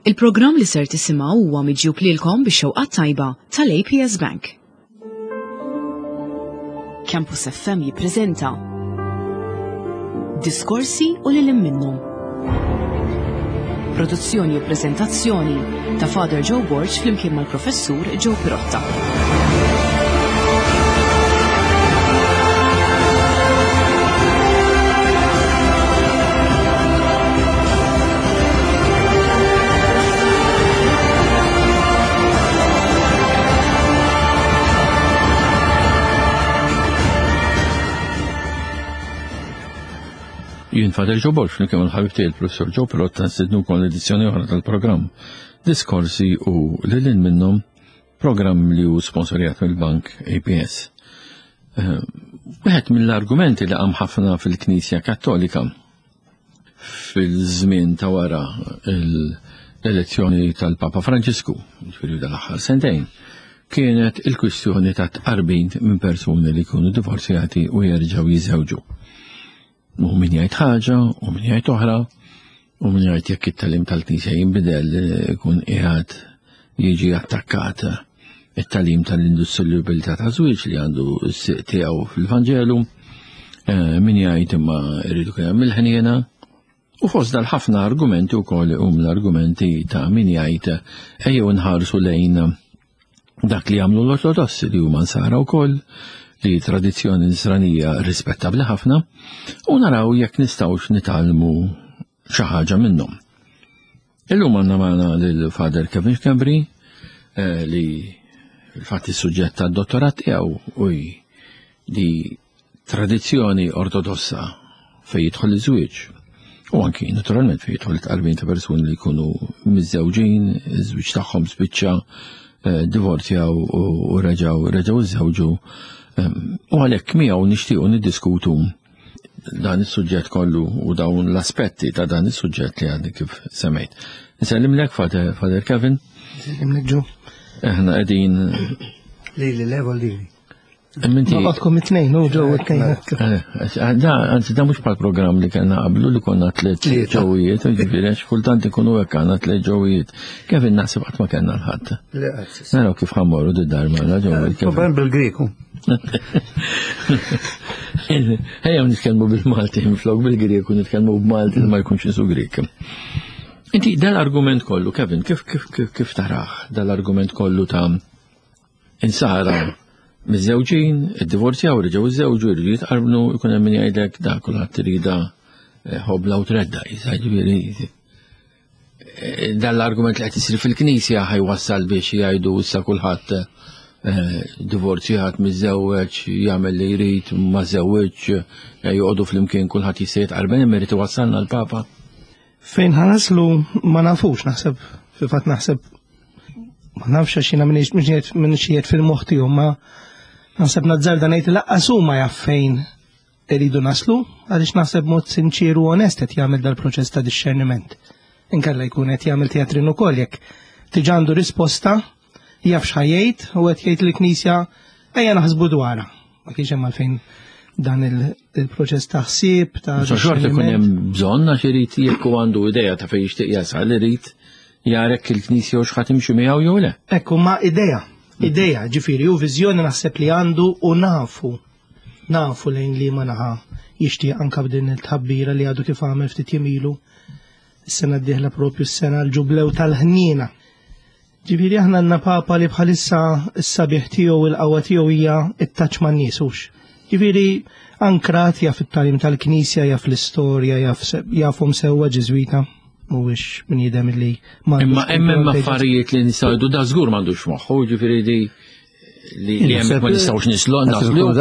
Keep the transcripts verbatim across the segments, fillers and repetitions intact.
Il-programm li ser tisimgħu huwa miġjub lilkom bix-xewqat tajba tal-A P S Bank. Campus F M jippreżenta Diskorsi u lilin minnhom. Produzzjoni u preżentazzjoni ta' Father Joe Borg flimkien mal-Professur Joe Pirotta. Jien Father Joe Borg flimkien mal-ħabib il-Professur Joe Pirotta nstednu kon l-edizzjoni oħra tal-programm Diskorsi u lilin minnhom, programm li hu sponsorjat mill-Bank A P S. Wieħed mill-argumenti li qam ħafna fil-Knisja Kattolika fil-żmien ta' wara l-elezzjoni tal-Papa Franġisku, ġifieri dal-aħħar sentejn, kienet il-kwistjoni ta' tqarbin minn persuni li jkunu divorzjati u jerġgħu jiżewġu. U min jgħid ħaġa, u min jgħid oħra, u min jgħid jekk it-talim tal-Knisja jinbidel ikun qiegħed jiġi attakkat it-talim tal-industrijabilità ta' żwieġ li għandu s-siq tiegħu fil-Vanġelu, min jgħid imma rridu kien hemm il-ħniena, u fost dal-ħafna argumenti wkoll hum l-argumenti ta' min jgħid ejjew nħarsu lejn dak li jagħmlu l-Ortodossi li huma nsara wkoll, li tradizzjoni nisranija rispettabli ħafna, u naraw jekk nistgħux nitalmu xi ħaġa minnhom. Illum għandna magħna lil Father Kevin Cambry li fil-fatt is-suġġett tad-dottorat tiegħu u li tradizzjoni ortodossa fejn jidħol iż-żwieġ. U anki naturalment fejn jidħol it-qalbin ta' persuni li jkunu miżżewġin, iż-żwieġ tagħhom spiċċa divorzjaw u reġgħu reġgħu iżżewġu. U għalhekk miegħu nixtiequ niddiskutu dan is-suġġett kollu u dawn l-aspetti ta' dan is-suġġett li għandi kif semmejt. Nisellimlek Father Kevin. Nisellimlek Joe. Aħna qegħdin lili level lili. Noqgħodkom it-tnejn u ġew it-tnejn. Da, anzi da mhux bħall-programm li kellna qablu li konna tliet ġewwijiet, ġifieri għax kultant ikunu hekk għandna tliet ġewwijiet. Kevin naħseb qatt ma kellna l-ħadd. Naraw kif ħammorru d-dar magħna ġewwiet. Problem bil-Grieku. Ejjew nitkellmu bil-Malti minflok bil-Grieku nitkellmu b'Malti li ma jkunx isu Griek. Inti dal-argument kollu, Kevin, kif kif kif taraħ dal-argument kollu ta' insara miż-żewġin, id-divorzjaw, reġgħu iż-żewġu, jridu jitqarbnu, jkun hemm min jgħidlek da kulħadd trida ħobla u tredda, jiġifieri. Dan l-argument li qed isir fil-Knisja ħajwassal biex jgħidu issa kulħadd divorzjat miż-żewġ, jagħmel li jrid ma żewġ, joqogħdu flimkien kulħadd jista' jitqarben imma jrid iwassalna l-Papa. Fejn ħanaslu ma nafux naħseb, fil-fatt naħseb ma nafx għax jiena minn xijiet fil-moħħ tiegħu ma naħseb nazzarda ngħid laqqas huma jaf fejn iridu naslu għaliex naħseb mod sinċieru u onest qed jagħmel dal-proċess ta' disċerniment. Inkella jkun qed jagħmel teatrin ukoll jekk tiġi għandu risposta jaf x'ħajjejt u qed jgħid lill-Knisja ejja naħsbu dwarha. Ma kienx hemm għalfejn dan il-proċess ta' ħsieb ta' xorta ikun hemm bżonn għax irid jekk għandu idea ta' fejn jixtieq jasal irid jarek il-Knisja u x'ħadd imxi miegħu jew le. Ekku ma' idea. Ideja, ġifiri, u vizjoni naħseb li għandu u nafu, nafu lejn li ma naħa jixtieq anka b'din il-tħabbira li għadu kif għamel ftit jemilu, s-sena d-dieħla propju s-sena l-ġublew tal-ħnina. Ġifiri, aħna għandna Papa li bħalissa s-sabiħ tiegħu u l-qawwa tiegħu hija it-taċ ma nisux. Ġifiri, ankrat jaf it-talim tal-Knisja, jaf l-istorja, jafhom sewwa Ġiżwita. Mhuwiex min jidhem li imma hemm affarijiet li nistgħu jgħidu da żgur m'għandux moħħu, jiġifieri li li hemm ma nistgħux nislu naslu.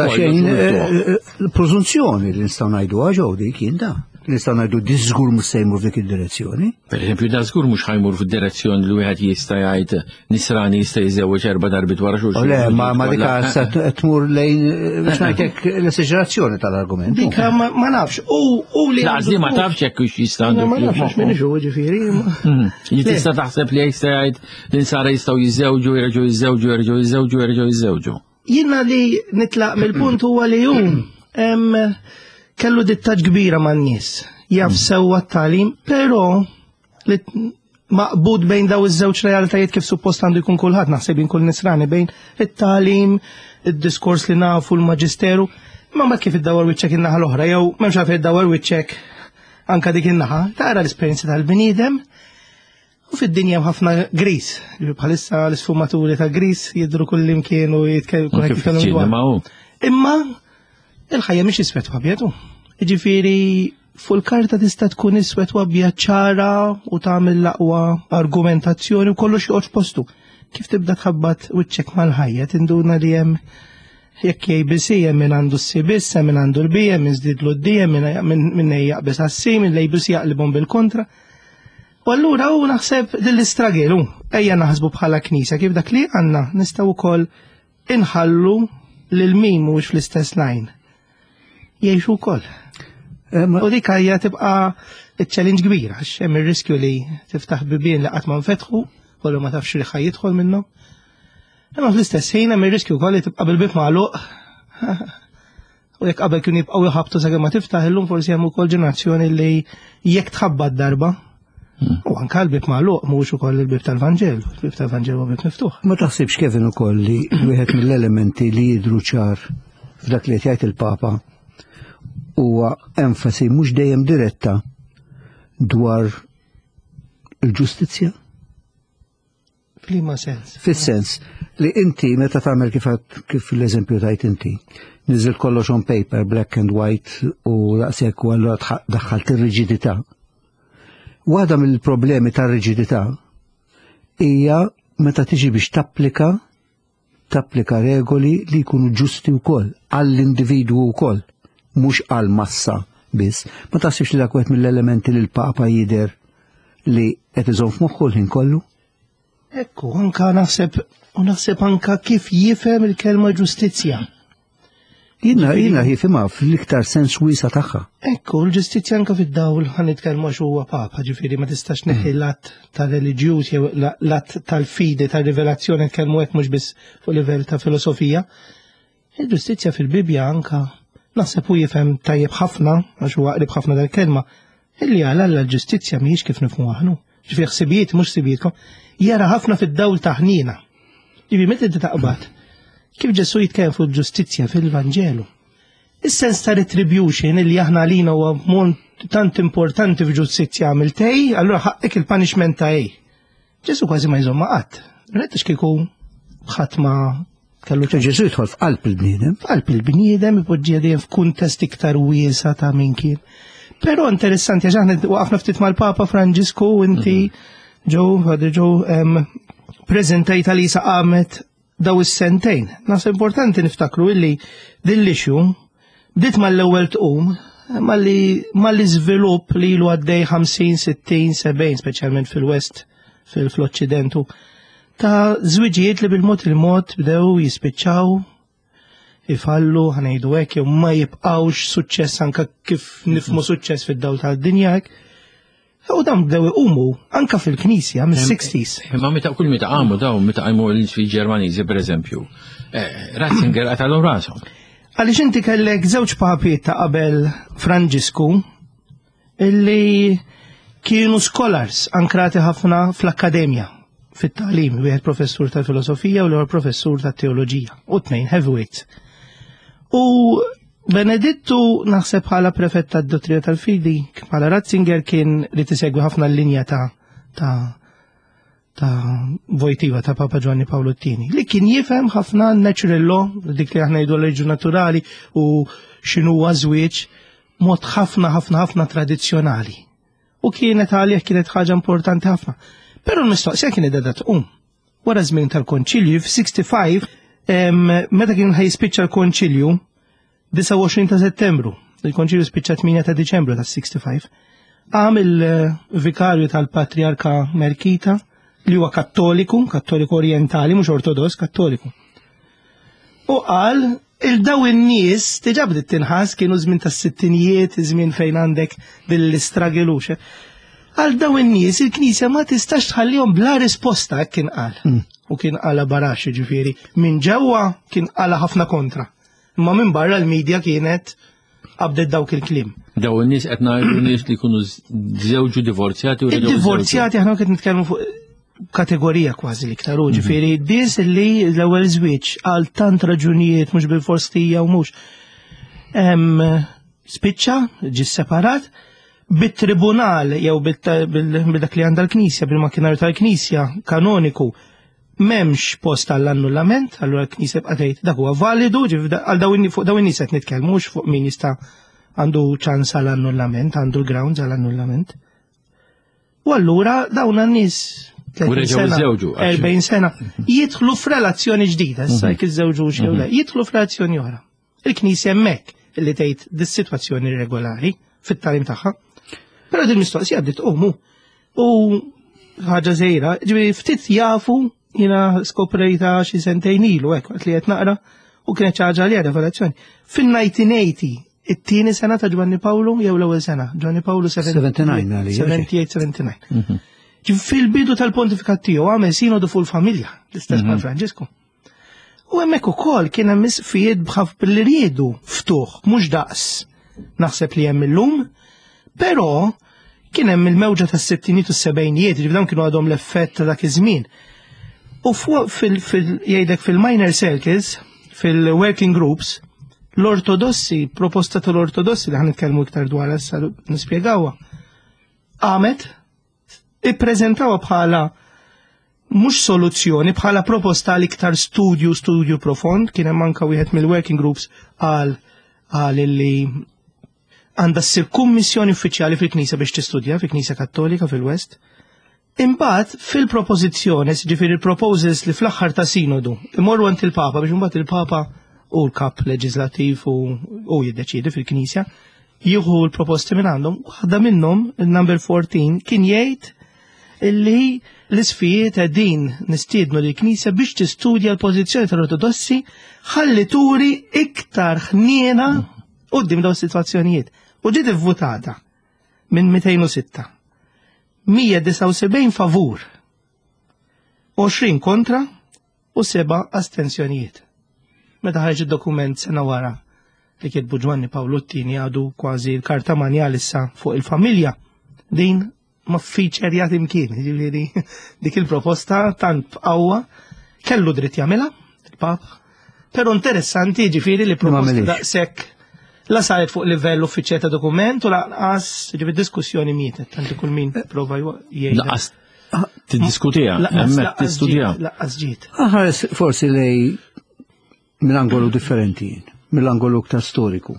L-preżunzjoni li nistgħu ngħiduha ġew dik jien da. Nistgħu ngħidu di żgur mhux se jmur f'dik id-direzzjoni. Pereżempju da żgur mhux ħajmur fid-direzzjoni li wieħed jista' jgħid nisrani jista' jiżewweġ erba' darbit wara xulxin. Le, ma ma dik se tmur lejn biex ngħidlek l-esaġerazzjoni tal-argument. Dik ma nafx u li Lażli ma tafx jekk hux jista' għandu. Ma nafx minn ġew ġifieri. Tista' taħseb li jista' jgħid li nsara jistgħu jiżewġu, jerġgħu jiżewġu, jerġgħu jiżewġu, jerġgħu jiżewġu. Jiena li nitlaq mill-punt huwa li hu hemm kellu dittaġġ kbira man-nies. Jaf sewwa t-tagħlim, però maqbud bejn daw iż-żewġ realtajiet kif suppost għandu jkun kulħadd naħseb inkun nisrani bejn it-tagħlim, id-diskors li nafu l-maġisteru, ma ma kif iddawar wiċċek in-naħa l-oħra jew m'hemmx għalfejn iddawar wiċċek anke dik in-naħa, tara l-esperjenzi tal-bniedem u fid-dinja hemm ħafna gris. Bħalissa l-isfumaturi ta' gris jidhru kullimkien u jitkellmu. Imma il-ħajja mhix iswed u abjad. Jiġifieri fuq il-karta tista' tkun iswed u abjad ċara u tagħmel l-aqwa argumentazzjoni u kollox joqgħod f'postu. Kif tibda tħabbat wiċċek mal-ħajja tinduna li hemm jekk A B C hemm min għandu s-C biss, hemm min għandu l-B, hemm min żdiedlu d-D, hemm min jaqbes għas-C, min l-A B C jaqlibhom bil-kontra. U allura u naħseb dill-istragelu, ejja naħsbu bħala knisja kif dak li għandna nistgħu wkoll inħallu lil min mhux fl-istess lajn. Jgħixu wkoll. U dik hija tibqa' iċ-challenge kbira għax hemm ir-riskju li tiftaħ bibien li qatt ma nfetħu kollu ma tafx li ħaj jidħol minnhom. Imma fl-istess ħin hemm ir-riskju wkoll li tibqa' bil-bib magħluq. U jekk qabel kienu jibqgħu jħabtu sakemm ma tiftaħ illum forsi hemm ukoll ġenerazzjoni li jekk tħabba d-darba. U anke l-bib magħluq mhux ukoll il-bib tal-Vanġel, il-bib tal-Vanġel huwa bib miftuħ. Ma taħsibx Kevin ukoll li wieħed mill-elementi li jidhru ċar f'dak li qed jgħid il-Papa huwa enfasi mhux dejjem diretta dwar il-ġustizzja? F'liema sens? Fis-sens li inti meta tagħmel kif kif l-eżempju tajt inti, niżel kollox on paper, black and white u daqshekk u allura daħħalt ir-riġidità. Waħda mill-problemi tar-riġidità hija meta tiġi biex tapplika tapplika regoli li jkunu ġusti wkoll għall-individwu wkoll, mhux għall-massa biss. Ma taħsibx li dak wieħed mill-elementi li l-Papa jidher li qed iżomm f'moħħu l-ħin kollu? Ekku, anka naħseb u naħseb anka kif jifhem il-kelma ġustizzja. Jiena jiena jifhimha fl-iktar sens wiesa tagħha. Ekku, l-ġustizzja anke fid-dawl ħan nitkellmu għax huwa Papa, ġifieri ma tistax neħi l-att tal-reliġjuż jew l-att tal-fidi tal-rivelazzjoni tkellmu hekk mhux biss fuq livell ta' filosofija. Il-ġustizzja fil-Bibja anka naħseb hu jifhem tajjeb ħafna għax huwa qrib ħafna dal-kelma illi għal l-ġustizzja mhijiex kif nifhmu aħna. Ġifieri ħsibijiet mhux sibietkom jara ħafna fid-dawl ta' ħnina. Ġifieri meta inti taqbad kif Ġesu jitkellem fuq il-ġustizzja fil-Vanġelu. Is-sens ta' retribution illi aħna għalina huwa mont tant importanti f'ġustizzja għamiltej, allura ħaqek il-punishment ta' ej. Ġesu kważi ma jżomma qatt. Rettax kieku ħadd ma kellu Ġesu jidħol f'qalb il-bniedem. F'qalb il-bniedem ipoġġiha dejjem f'kuntest iktar wiesa ta' min kien. Però interessanti għax aħna waqafna ftit mal-Papa Franġisku u inti ġew ġew preżentajta li sa qamet daw is-sentejn. Naħseb importanti niftakru illi din l-issue bdiet mal-ewwel tqum malli żvilupp li ilu għaddej ħamsin, sittin, sebgħin speċjalment fil-West fil-Occidentu ta' żwiġijiet li bil-mod il-mod bdew jispiċċaw ifallu ħanejdu hekk jew ma jibqgħux suċċess anke kif nifhmu suċċess fid-dawl tad-dinja hekk. U dam bdew iqumu anke fil-Knisja mis-sixties. Imma meta kull meta qamu daw meta qajmu l-isfi Ġermaniżi pereżempju. Ratzinger qatalhom rashom. Għaliex inti kellek żewġ papi ta' qabel Franġisku illi kienu scholars ankrati ħafna fl-akkademja fit-tagħlim, wieħed professur tal-filosofija u l-ieħor professur tat-teoloġija u tnejn heavyweights. U Benedittu naħseb bħala prefett tad-dottrina tal-fidi bħala Ratzinger kien li tisegwi ħafna l-linja ta' ta' ta' Wojtyła ta' Papa Giovanni Paolo T li kien jifhem ħafna natural law, dik li aħna jgħidu leġu naturali u x'inhu huwa żwieġ mod ħafna ħafna ħafna tradizzjonali. U kienet għalih kienet ħaġa importanti ħafna. Però l-mistoqsija kienet qiegħda tqum. Wara żmien tal-Konċilju f'-sixty-five meta kien ħajspiċċa l-Konċilju disa' u għoxrin ta' Settembru, il-Konċilju spiċċa tminja ta' Diċembru ta' sixty-five, għam il-vikarju tal-Patriarka Merkita li huwa kattoliku, kattoliku orientali, mhux ortodoss, kattoliku. U qal il-daw in-nies diġà bdiet tinħass kienu żmien tas-sittinijiet, żmien fejn għandek bil-istrageluxe. Għal daw in-nies il-Knisja ma tistax tħallihom bla risposta hekk kien qal. U kien qala barax ġifieri. Minn ġewwa kien qala ħafna kontra. Imma minn barra l-medja kienet qabdet dawk il-klim. Daw in-nies qed ngħidu nies li jkunu żewġu divorzjati u Id-divorzjati aħna qed nitkellmu fuq kategorija kważi l-iktar, ġifieri biss li l-ewwel żwieġ għal tant raġunijiet mhux bil-forstija u mhux spiċċa ġi separat bit-tribunal jew bil-dak li għandha l-Knisja bil-makkinarju tal-Knisja kanoniku m'hemmx post għall-annullament, allura l-Knisja bqa' tgħid dak huwa validu, għal dawn fuq dawn in-nies qed nitkellmu mhux fuq min jista' għandu ċans għall-annullament, għandu l-grounds għall-annullament. U allura dawn n-nies erbgħin sena jidħlu f'relazzjoni ġdida, issa jekk iż-żewġux jew le, jidħlu f'relazzjoni oħra. Il-Knisja hemmhekk li tgħid dis-sitwazzjoni regolari fit-tagħlim tagħha. Però din mistoqsija bdiet tqumu. U ħaġa żgħira, ġifieri ftit jafu jiena skoprejta xi sentejn ilu hekk waqt li qed naqra u kienet xi ħaġa li rivelazzjoni. Fil-nineteen eighty it-tieni sena ta' Giovanni Paolo jew l-ewwel sena? Giovanni Paolo seventy-eight seventy-nine. Fil-bidu tal-pontifikat tiegħu għamel sinodu fuq il-familja, l-istess mal Franġisku. U hemmhekk ukoll kien hemm misfijiet bħaf billi riedu ftuħ, mhux daqs naħseb li hemm illum, però kien hemm il-mewġa tas-sittinijiet u s-sebgħinijiet, ġifieri dawn kienu għadhom l-effett ta' dak iż-żmien. U fuq jgħidek fil-minor circles, fil-working groups, l-ortodossi, proposta tal-ortodossi li ħan nitkellmu iktar dwar issa nispjegawha, għamet ippreżentawha bħala mhux soluzzjoni, bħala proposta għal iktar studju, studju profond, kien hemm anke wieħed mill-working groups għal għal li għandha ssir kummissjoni uffiċjali fil-Knisja biex tistudja fil-Knisja Kattolika fil-West. Imbagħad fil-propożizzjoni, ġifieri il-proposals li fl-aħħar ta' sinodu imorru għand il-Papa biex imbagħad il-Papa u l-kap leġislattiv u jiddeċiedi fil-Knisja jieħu l-proposti minn għandhom. Waħda minnhom, il-number fourteen, kien jgħid illi l-isfijiet għedin nistiednu li l-Knisja biex tistudja l-pożizzjoni tal-ortodossi ħalli turi iktar ħniena qudiem dawn is-sitwazzjonijiet. U ġiet ivvutata minn two oh six. mija disa' u sebgħin favur, għoxrin kontra u seba' astensjonijiet. Meta ħarġ id-dokument sena wara li kitbu Giovanni Paolo t-tieni għadu kważi l-karta manjal issa fuq il-familja, din ma fiċerjat imkien, ġifieri dik il-proposta tant b'qawwa kellu dritt jagħmilha il-Papa. Però interessanti ġifieri li proposta daqshekk la saret fuq livell uffiċjali ta' dokument u laqas ġifieri diskussjoni mietet tanti kull min prova jgħid. Laqas tiddiskutiha, hemmhekk tistudja. Laqas ġiet. Aħares forsi lej mill-angolu differenti, mill-angolu iktar storiku.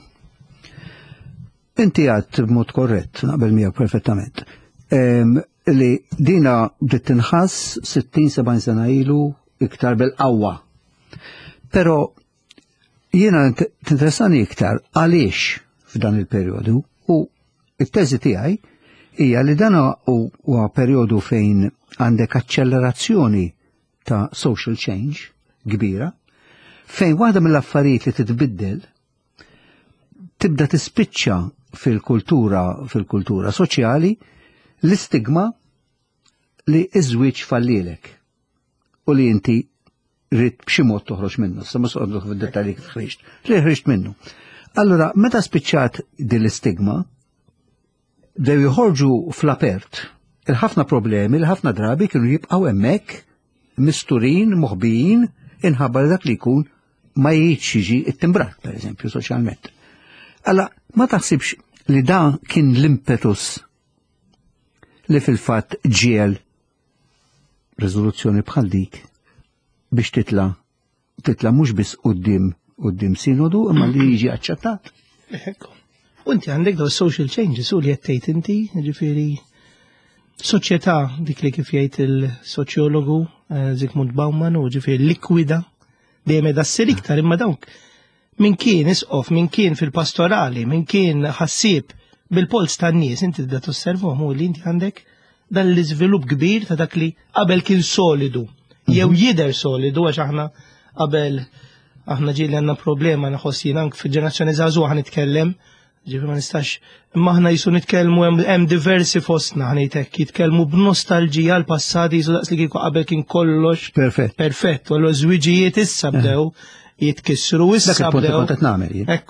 Inti għadt b'mod korrett, naqbel miegħek perfettament. Li dina bdiet tinħass sittin sebgħin sena ilu iktar bil-qawwa. Però jiena tinteressani iktar għaliex f'dan il-perjodu u it-teżi tiegħi hija li dan huwa perjodu fejn għandek aċċellerazzjoni ta' social change kbira, fejn waħda mill-affarijiet li titbiddel tibda tispiċċa fil-kultura fil-kultura soċjali l-istigma li iż-żwieġ fallilek u li inti rrid b'xi mod toħroġ minnu, sa ma soqgħod fid-dettalji kif ħriġt, li ħriġt minnu. Allura meta spiċċat din l-istigma dew joħorġu fl-apert il-ħafna problemi, il-ħafna drabi kienu jibqgħu hemmhekk misturin, moħbijin, inħabba dak li jkun ma jgħidx jiġi it-timbrat, pereżempju, soċjalment. Alla ma taħsibx li dan kien l-impetus li fil-fatt ġiel riżoluzzjoni bħal dik biex titla titla mhux biss quddiem quddiem sinodu imma li jiġi aċċettat. U inti għandek daw social changes u li qed tgħid inti, ġifieri soċjetà dik li kif jgħid il-soċjologu Zygmunt Bauman u ġifieri likwida dejjem qiegħda ssir iktar imma dawk min kien isqof, min kien fil-pastorali, min kien ħassieb bil-pols tan-nies inti tibda tosservhom u li inti għandek dan l-iżvilupp kbir ta' dak li qabel kien solidu jew jidher solidu għax aħna qabel aħna ġieli għandna problema naħossina anke fil-ġenerazzjoni żagħżugħa nitkellem ġifieri ma nistax imma aħna jisu nitkellmu hemm diversi fostna ħanejtek jitkellmu b'nostalġija l-passati jisu daqs li kieku qabel kien kollox perfett. Perfett, u l-żwiġijiet issa bdew jitkissru issa bdew. Ekku. U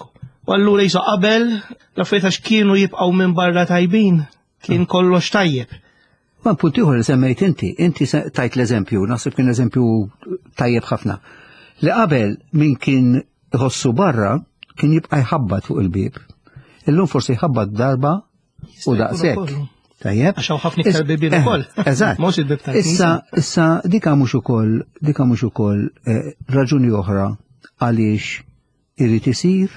U allura jisu qabel l-affarijiet għax kienu jibqgħu minn barra tajbin, kien kollox tajjeb. Ma punt ieħor li semmejt inti, inti tajt l-eżempju, naħseb kien eżempju tajjeb ħafna. Li qabel min kien iħossu barra kien jibqa' jħabbat fuq il-bib. Illum forsi jħabbat darba u daqshekk. Tajjeb. Għax hawn ħafna iktar bibien ukoll. Eżatt. Mhux il-bib tal-Knisja. Issa issa dika mhux ukoll dika mhux ukoll raġuni oħra għaliex irid isir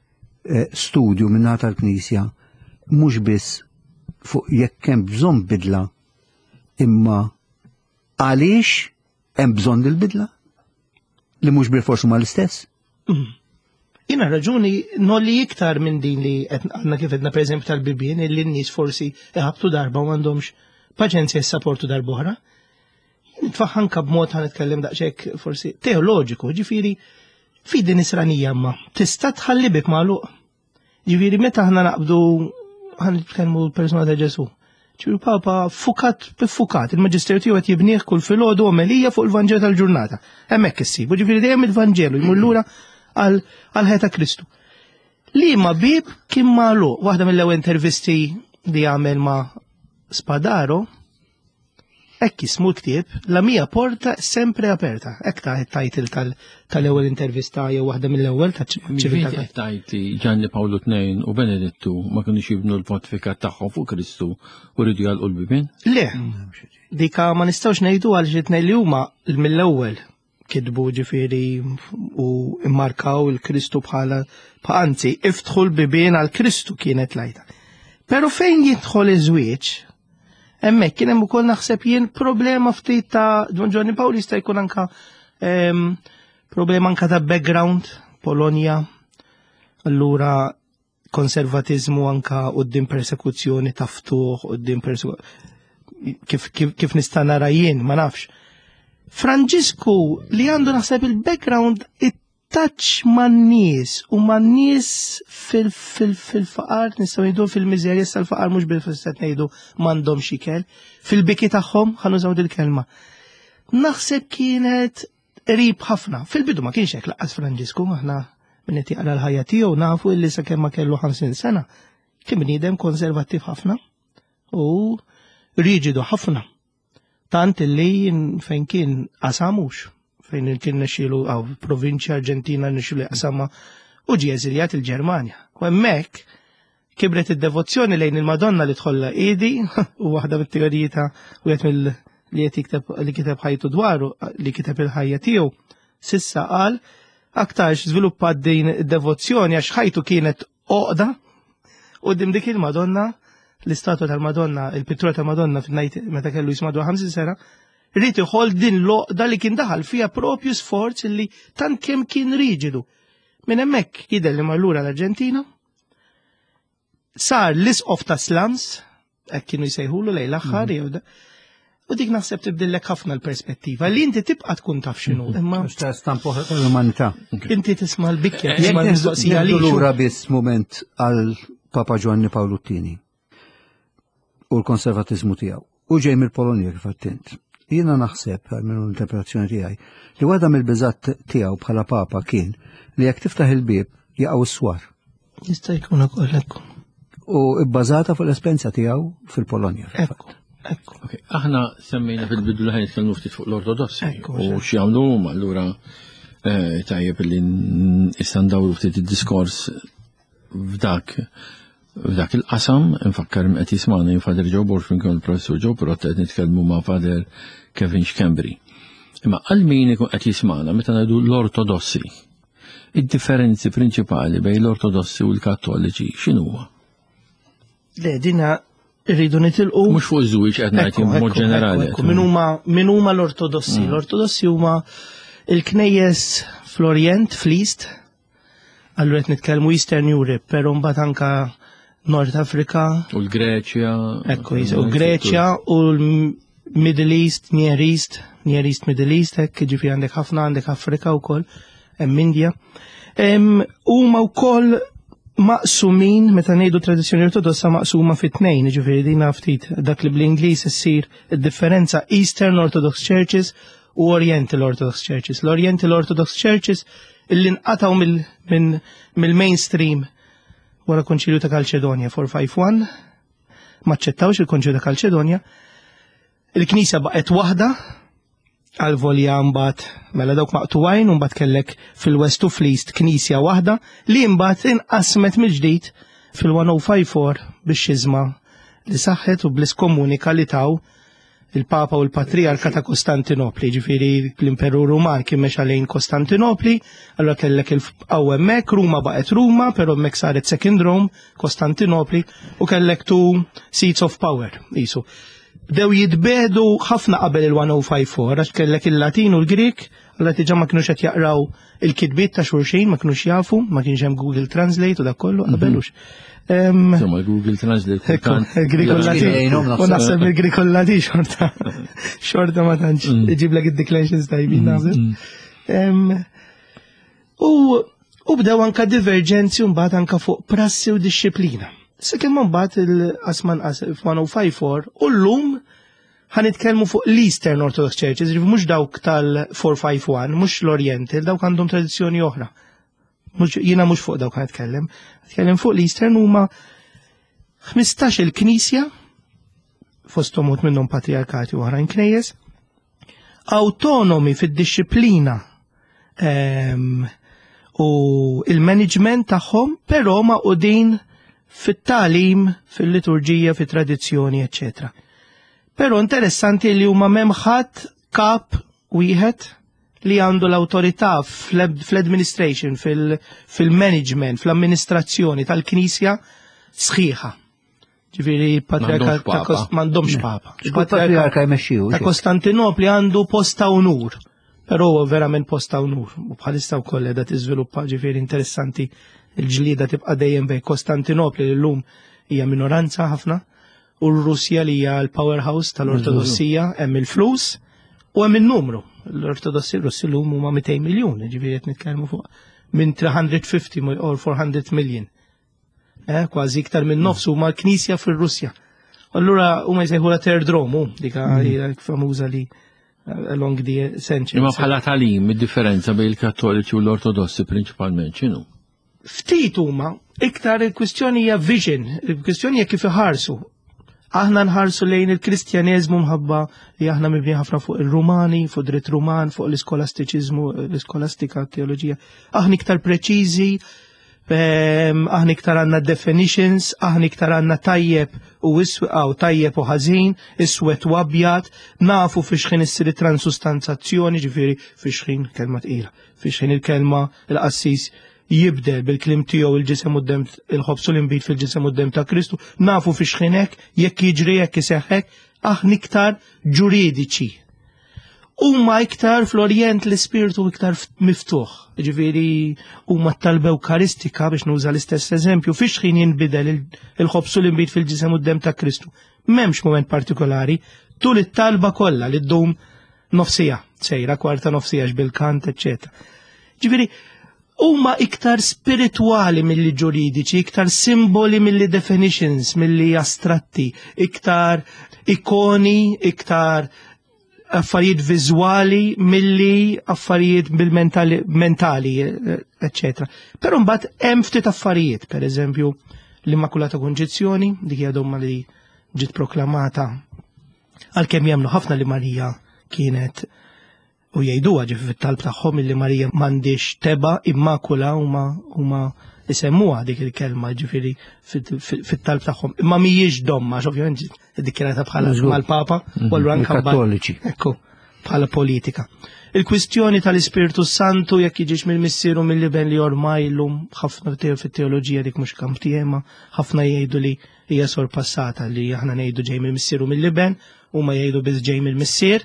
studju min-naħa tal-Knisja mhux biss fuq jekk hemm bżonn bidla imma għaliex hemm bżonn il-bidla li mhux bil-forsi ma l-istess. Jina raġuni nolli iktar minn din li għandna kif edna pereżempju tal-bibien illi n-nies forsi iħabtu darba u m'għandhomx paċenzja jissapportu darba oħra. Nitfaħħanka b'mod ħan nitkellem daqshekk forsi teoloġiku, ġifieri fi din isranija ma tista' tħalli bib magħluq. Ġifieri meta aħna naqbdu ħan nitkellmu l-persuna ta' Ġesu. ċiru Papa fukat b'fukat, il-Maġisteru tiegħu qed jibnieh kull filgħodu omelija fuq il-Vanġelu tal-ġurnata. Hemmhekk issibu, ġifieri dejjem il-Vanġelu jmur lura għal-ħeta Kristu. Li ma bib kien magħluq, waħda mill-ewwel intervisti li għamel ma' Spadaro, hekk jismu l-ktieb, la mia porta sempre aperta. Hekk ta' it-title tal-ewwel intervista jew waħda mill-ewwel ta' ċivita. Tajt li Ġanni Pawlu tnejn u Benedittu ma kinux jibnu l-pontifikat tagħhom fuq Kristu u rridu jgħalqu l-bibien? Le, dika ma nistgħux ngħidu għal ġitnej li huma mill-ewwel kidbu ġifieri u immarkaw il-Kristu bħala anzi iftħu l-bibien għal Kristu kienet lajta. Pero fejn jidħol iż-żwieġ, hemmhekk kien hemm ukoll naħseb jien problema ftit ta' Ġonni Pawli jista' jkun anka problema anka ta' background, Polonja, allura konservatiżmu anka quddiem persekuzzjoni ta' ftuħ, quddiem kif nista' nara jien, ma nafx. Franġisku li għandu naħseb il-background it-touch man-nies u man-nies fil-faqar, nistgħu ngħidu fil-miżerja tal-faqar mhux bil-fisset ngħidu m'għandhom xikel, fil-biki tagħhom ħanużaw dil-kelma. Naħseb kienet qrib ħafna. Fil-bidu ma kienx hekk laqqas Franġisku, aħna min qed jaqra l-ħajja tiegħu nafu illi sakemm ma kellu ħamsin sena kien bniedem konservattiv ħafna u riġidu ħafna. Tant li fejn kien qasamux, fejn kien nexilu għaw provinċja Arġentina nexilu jaqsama u ġie eżiljat il-Ġermanja. U hemmhekk kibret id-devozzjoni lejn il-Madonna li tħolla idi u waħda mit-teoriji ta' wieħed mill li qed li kiteb ħajtu dwaru li kiteb il-ħajja tiegħu sissa qal aktarx żviluppat din id-devozzjoni għax ħajtu kienet oqda u dim dik il-Madonna l-istatwa tal-Madonna, il-pittura tal-Madonna fin-najt meta kellu jismadu ħamsin sena, rrid iħoll din l-oqda li kien daħal fija propju sforz li tant kemm kien riġidu. Minn hemmhekk jidher li mallura l-Arġentina sar l-isqof ta' slums, hekk kienu jsejħulu lejn l-aħħar jew da. U dik naħseb tibdillek ħafna l-perspettiva li inti tibqa' tkun taf x'inhu. Imma stampa l-umanità. Inti tisma' l-bikja, tisma' l-mistoqsija li lura biss mument għal Papa Ġwanni Pawlu t-tieni u l-konservatizmu tiegħu. U ġej mill-Polonja kif għattint. Jiena naħseb minn l-interpretazzjoni tiegħi li waħda mill-biżatt tiegħu bħala Papa kien li jekk tiftaħ il-bieb jaqgħu s-swar. Jista' jkun ukoll hekk. U bbażata fuq l-esperjenza tiegħu fil-Polonja. Ekku, ekku. Aħna semmejna fil-bidu li ħajn nitkellmu ftit fuq l-Ortodossi u x'jagħmlu huma allura tajjeb li issa ndawru ftit id-diskors f'dak F'dak il-qasam, infakkar qed jismani Fader Joe Borch minn il-Professur Joe Prott qed nitkellmu ma' Fader Kevin Schembri. Imma għal min ikun qed jismana meta ngħidu l-Ortodossi. Id-differenzi prinċipali bejn l-Ortodossi u l-Kattoliċi x'inhuwa? Le dina rridu nitilqu. Mhux fuq iż-żwieġ qed ngħid mod ġenerali. Min huma min huma l-Ortodossi? L-Ortodossi huma il-knejjes fl-Orjent, fl-East, allura qed nitkellmu Eastern Europe, però mbagħad anke Nord Afrika. U l-Greċja. Ekku, u l-Greċja u l-Middle East, Near East, Near East, Middle East, hekk ġifieri għandek ħafna għandek Afrika wkoll, hemm Indja. Huma wkoll maqsumin, meta ngħidu tradizzjoni ortodossa maqsuma fit-tnejn, ġifieri din ftit dak li bl-Ingliż issir id-differenza Eastern Orthodox Churches u Oriental Orthodox Churches. L-Oriental Orthodox Churches illi nqataw mill-mainstream wara konċilju ta' Kalċedonja four fifty-one, maċċettawx il-konċilju ta' Kalċedonja, il-Knisja baqgħet waħda għal-volja mbagħad mela dawk maqtuwajn u mbagħad kellek fil-West u fl-East Knisja waħda li mbagħad inqasmet mill-ġdid fil-one oh five four bix-xizma li saħħet u bl-iskomunika li taw il-Papa u l-Patriarka ta' Kostantinopli, ġifieri l-Imperu Ruman kien mexa lejn Kostantinopli, allura kellek il-qawwa hemmhekk, Ruma baqgħet Ruma, però hemmhekk saret Second Rome, Kostantinopli, u kellek two seats of power, qisu. Bdew jitbedu ħafna qabel il-one oh five four, għax kellek il-Latin u l-Grik, allura diġà ma kienux qed jaqraw il-kitbiet ta' xulxin, ma kienux jafu, ma kienx hemm Google Translate u dak kollu qabelux. Insomma, Google Translate. Il-Grik u l-Latin. U naħseb il-Grik u l-Latin xorta. Xorta ma tantx. Iġiblek id-declensions tajbin naħseb. U bdew anka divergenzi mbagħad anka fuq prassi u disċiplina. Sekemm mbagħad il-qasman one oh five four u llum ħanitkellmu fuq l-Eastern Orthodox Churches, mhux dawk tal-four fifty-one, mhux l-Oriental, dawk għandhom tradizzjoni oħra. Jiena mhux fuq dawk ħanitkellem. Tkellem fuq l-Eastern huma ħmistax il-Knisja fosthom wħud minnhom patriarkati u oħrajn knejjes, autonomi fid-disċiplina u il-management tagħhom, però maqudin fit-tagħlim, fil-liturġija, fit-tradizzjoni, eċċetera. Però interessanti li huma m'hemm ħadd kap wieħed li għandu l-autorità fl-administration, fil-management, fl-amministrazzjoni tal-Knisja sħiħa. Ġifieri patriarka m'għandhomx papa. Il-patriarka jmexxiju. Ta' Kostantinopli għandu posta unur, però verament posta unur. U bħalissa wkoll qiegħda tiżviluppa, ġifieri interessanti il-ġlieda tibqa' dejjem bejn Kostantinopli li llum hija minoranza ħafna u r-Russja li hija l-powerhouse tal-Ortodossija hemm il-flus u hemm in-numru. L-Ortodossi Russi l-lum huma two hundred miljun, ġifieri qed nitkellmu fuq minn three hundred fifty or four hundred million. Eh, kważi iktar minn nofs huma l-Knisja fir-Russja. Allura huma jsejħula Third Rome, dika hija famuża li along the century. Imma bħala tagħlim id-differenza bejn il-Kattoliċi u l-Ortodossi prinċipalment x'inhu? Ftit huma, iktar il-kwistjoni hija vision, il-kwistjoni hija kif iħarsu. Aħna nħarsu lejn il-Kristjaneżmu mħabba li aħna mibni ħafna fuq il-Rumani, fuq dritt Ruman, fuq l-iskolastiċiżmu, l-iskolastika, teoloġija. Aħna iktar preċiżi, aħna iktar għandna definitions, aħna iktar għandna tajjeb u isweqaw tajjeb u ħażin, iswed u abjad, nafu fiex ħin issir transustanzazzjoni, ġifieri fiex ħin kelma tqila, fiex ħin il-kelma l-qassis jibdel bil-klim tiegħu il-ġisem quddiem il-ħobsu l-inbit fil-ġisem quddiem ta' Kristu, nafu fi xħinek, jekk jiġri jekk iseħħek, aħna iktar ġuridiċi. Huma iktar fl-Orjent l-ispirtu iktar miftuħ. Ġifieri huma t-talba Ewkaristika biex nuża l-istess eżempju, fi xħin jinbidel il-ħobsu l-inbit fil-ġisem quddiem ta' Kristu. M'hemmx mument partikolari, tul it-talba kollha li ddum nofsija, sejra kwarta nofsija bil-kant, eċċetera. Ġifieri huma iktar spiritwali milli ġuridiċi, iktar simboli milli definitions, milli astratti, iktar ikoni, iktar affarijiet viżwali milli affarijiet bil-mentali, eccetera. Però mbagħad hemm ftit affarijiet, pereżempju l-Immakulata Konċizzjoni, dik hija domma li ġiet proklamata għalkemm jemmnu ħafna li Marija kienet u jgħiduha ġifi fit-talb tagħhom li Marija m'għandix teba immakula huma huma isemmuha dik il-kelma ġifieri fit-talb tagħhom. Imma mhijiex domma, ovvjament iddikjarata bħala mal-Papa u allura anke Kattoliċi. Ekku, bħala politika. Il-kwistjoni tal-Ispiritu Santu jekk jiġix mill-missieru mill-liben li ormai llum ħafna fit-teoloġija dik mhux kamp tiegħema, ħafna jgħidu li hija sorpassata li aħna ngħidu ġej mill-missieru mill-liben huma jgħidu biss ġej mill-missier.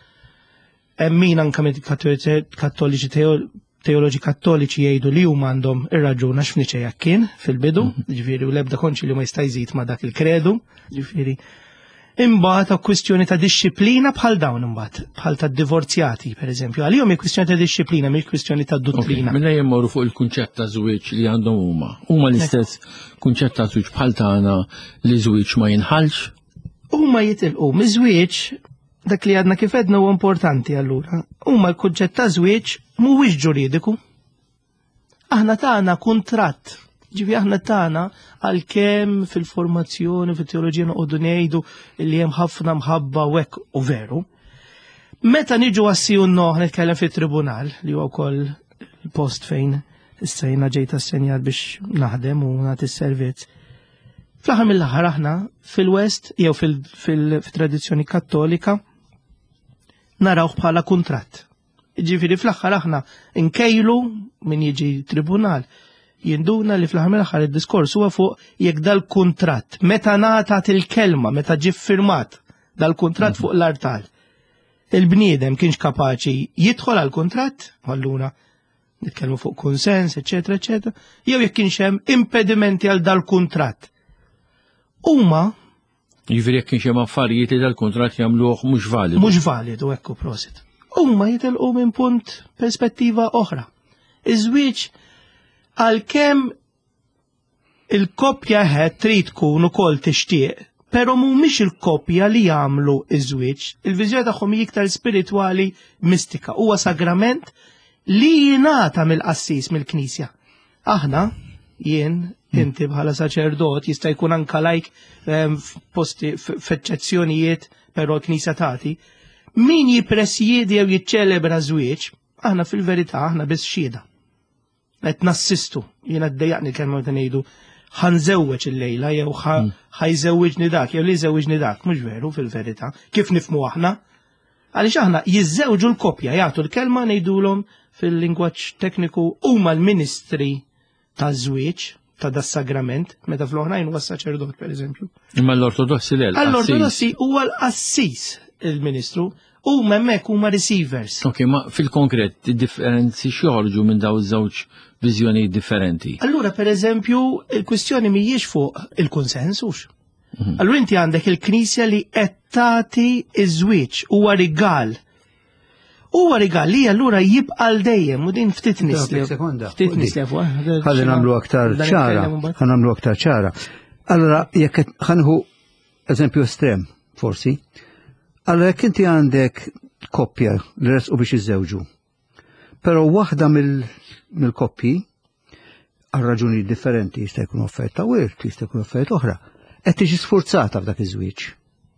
Min anke kattoliċi teoloġi kattoliċi jgħidu li huma għandhom ir-raġun għax f'Niċea jekk kien fil-bidu, ġifieri u l-ebda konċilju ma jista' jżid ma' dak il-kredu, ġifieri. Imbagħad ta' kwistjoni ta' disċiplina bħal dawn imbagħad, bħal ta' divorzjati pereżempju. Għalihom hi kwistjoni ta' disċiplina mhix kwistjoni ta' dottrina. Mela jemmorru fuq il-kunċett ta' żwieġ li għandhom huma. Huma l-istess kunċett ta' żwieġ bħal tagħna li żwieġ ma jinħallx. Huma jitilqu miż-żwieġ dak li għadna kif edna huwa importanti allura. Huma l-kunċett ta' żwieġ mhuwiex ġuridiku. Aħna tagħna kuntratt Ġifi aħna tagħna għalkemm fil-formazzjoni fit-teoloġija noqogħdu ngħidu li hemm ħafna mħabba u hekk u veru. Meta niġu għassiju noħ nitkellem fit-tribunal li huwa wkoll il-post fejn issa jiena ġejt assenjat biex naħdem u nagħti s-servizz. Fl-aħħar mill-aħħar aħna fil-West jew fil-tradizzjoni Kattolika narawh bħala kuntratt. Ġifieri fl-aħħar aħna nkejlu min jiġi tribunal jinduna li fl-aħħar mill-aħħar id-diskors huwa fuq jekk dal-kuntratt meta ngħatat il-kelma meta ġie firmat dal-kuntratt fuq l-artal. Il-bniedem kienx kapaċi jidħol għall-kuntratt, allura nitkellmu fuq konsens, eċetera, eċetera, jew jekk kienx hemm impedimenti għal dal-kuntratt. Huma Jiġifieri jekk kienx hemm affarijiet li dal-kuntratt jagħmluh mhux validu. Mhux validu hekk prosit. Huma jitilqu minn punt perspettiva oħra. Iż-żwieġ għalkemm il-koppja ħed trid tkun ukoll tixtieq, però mhumiex il-koppja li jagħmlu iż-żwieġ. Il-viżjoni tagħhom hija iktar spiritwali mistika. Huwa sagrament li jingħata mill-qassis mill-Knisja. Aħna jien inti bħala saċerdot jista' jkun anke lajk posti f'eċċezzjonijiet però l-Knisja tagħti. Min jippresjedi jew jiċċelebra żwieġ, aħna fil-verità aħna biss xhieda. Qed nassistu, jiena ddejjaqni kemm qed ngħidu ħanżewweġ il-lejla jew ħajżewwiġni dak jew li jżewwiġni dak, mhux veru fil-verità, kif nifhmu aħna. Għaliex aħna jiżżewġu l-koppja jagħtu l-kelma ngħidulhom fil-lingwaġġ tekniku huma l-ministri taż-żwieġ ta' das-sagrament, meta fl-oħrajn huwa s-saċerdot pereżempju. Imma l-Ortodossi l Għall-Ortodossi huwa l-qassis il-ministru u hemmhekk huma receivers. Ok, ma fil-konkret, differenzi x'joħorġu minn daw iż-żewġ viżjonijiet differenti? Allura, per eżempju, il-kwistjoni mhijiex fuq il-konsensux. Allura inti għandek il-Knisja li qed tagħti iż-żwieġ huwa rigal. Huwa rigal li allura jibqa' l dejjem u din ftit nislef. Ftit nislef. Ħalli nagħmlu aktar ċara, ħa nagħmlu aktar ċara. Allura jekk ħanħu eżempju estrem, forsi. Allora jekk inti għandek koppja li resqu biex iżżewġu, però waħda mill-koppji għal raġuni differenti jista' jkun offerta wirt, jista' jkun offerta oħra, qed tiġi sfurzata f'dak iż-żwieġ.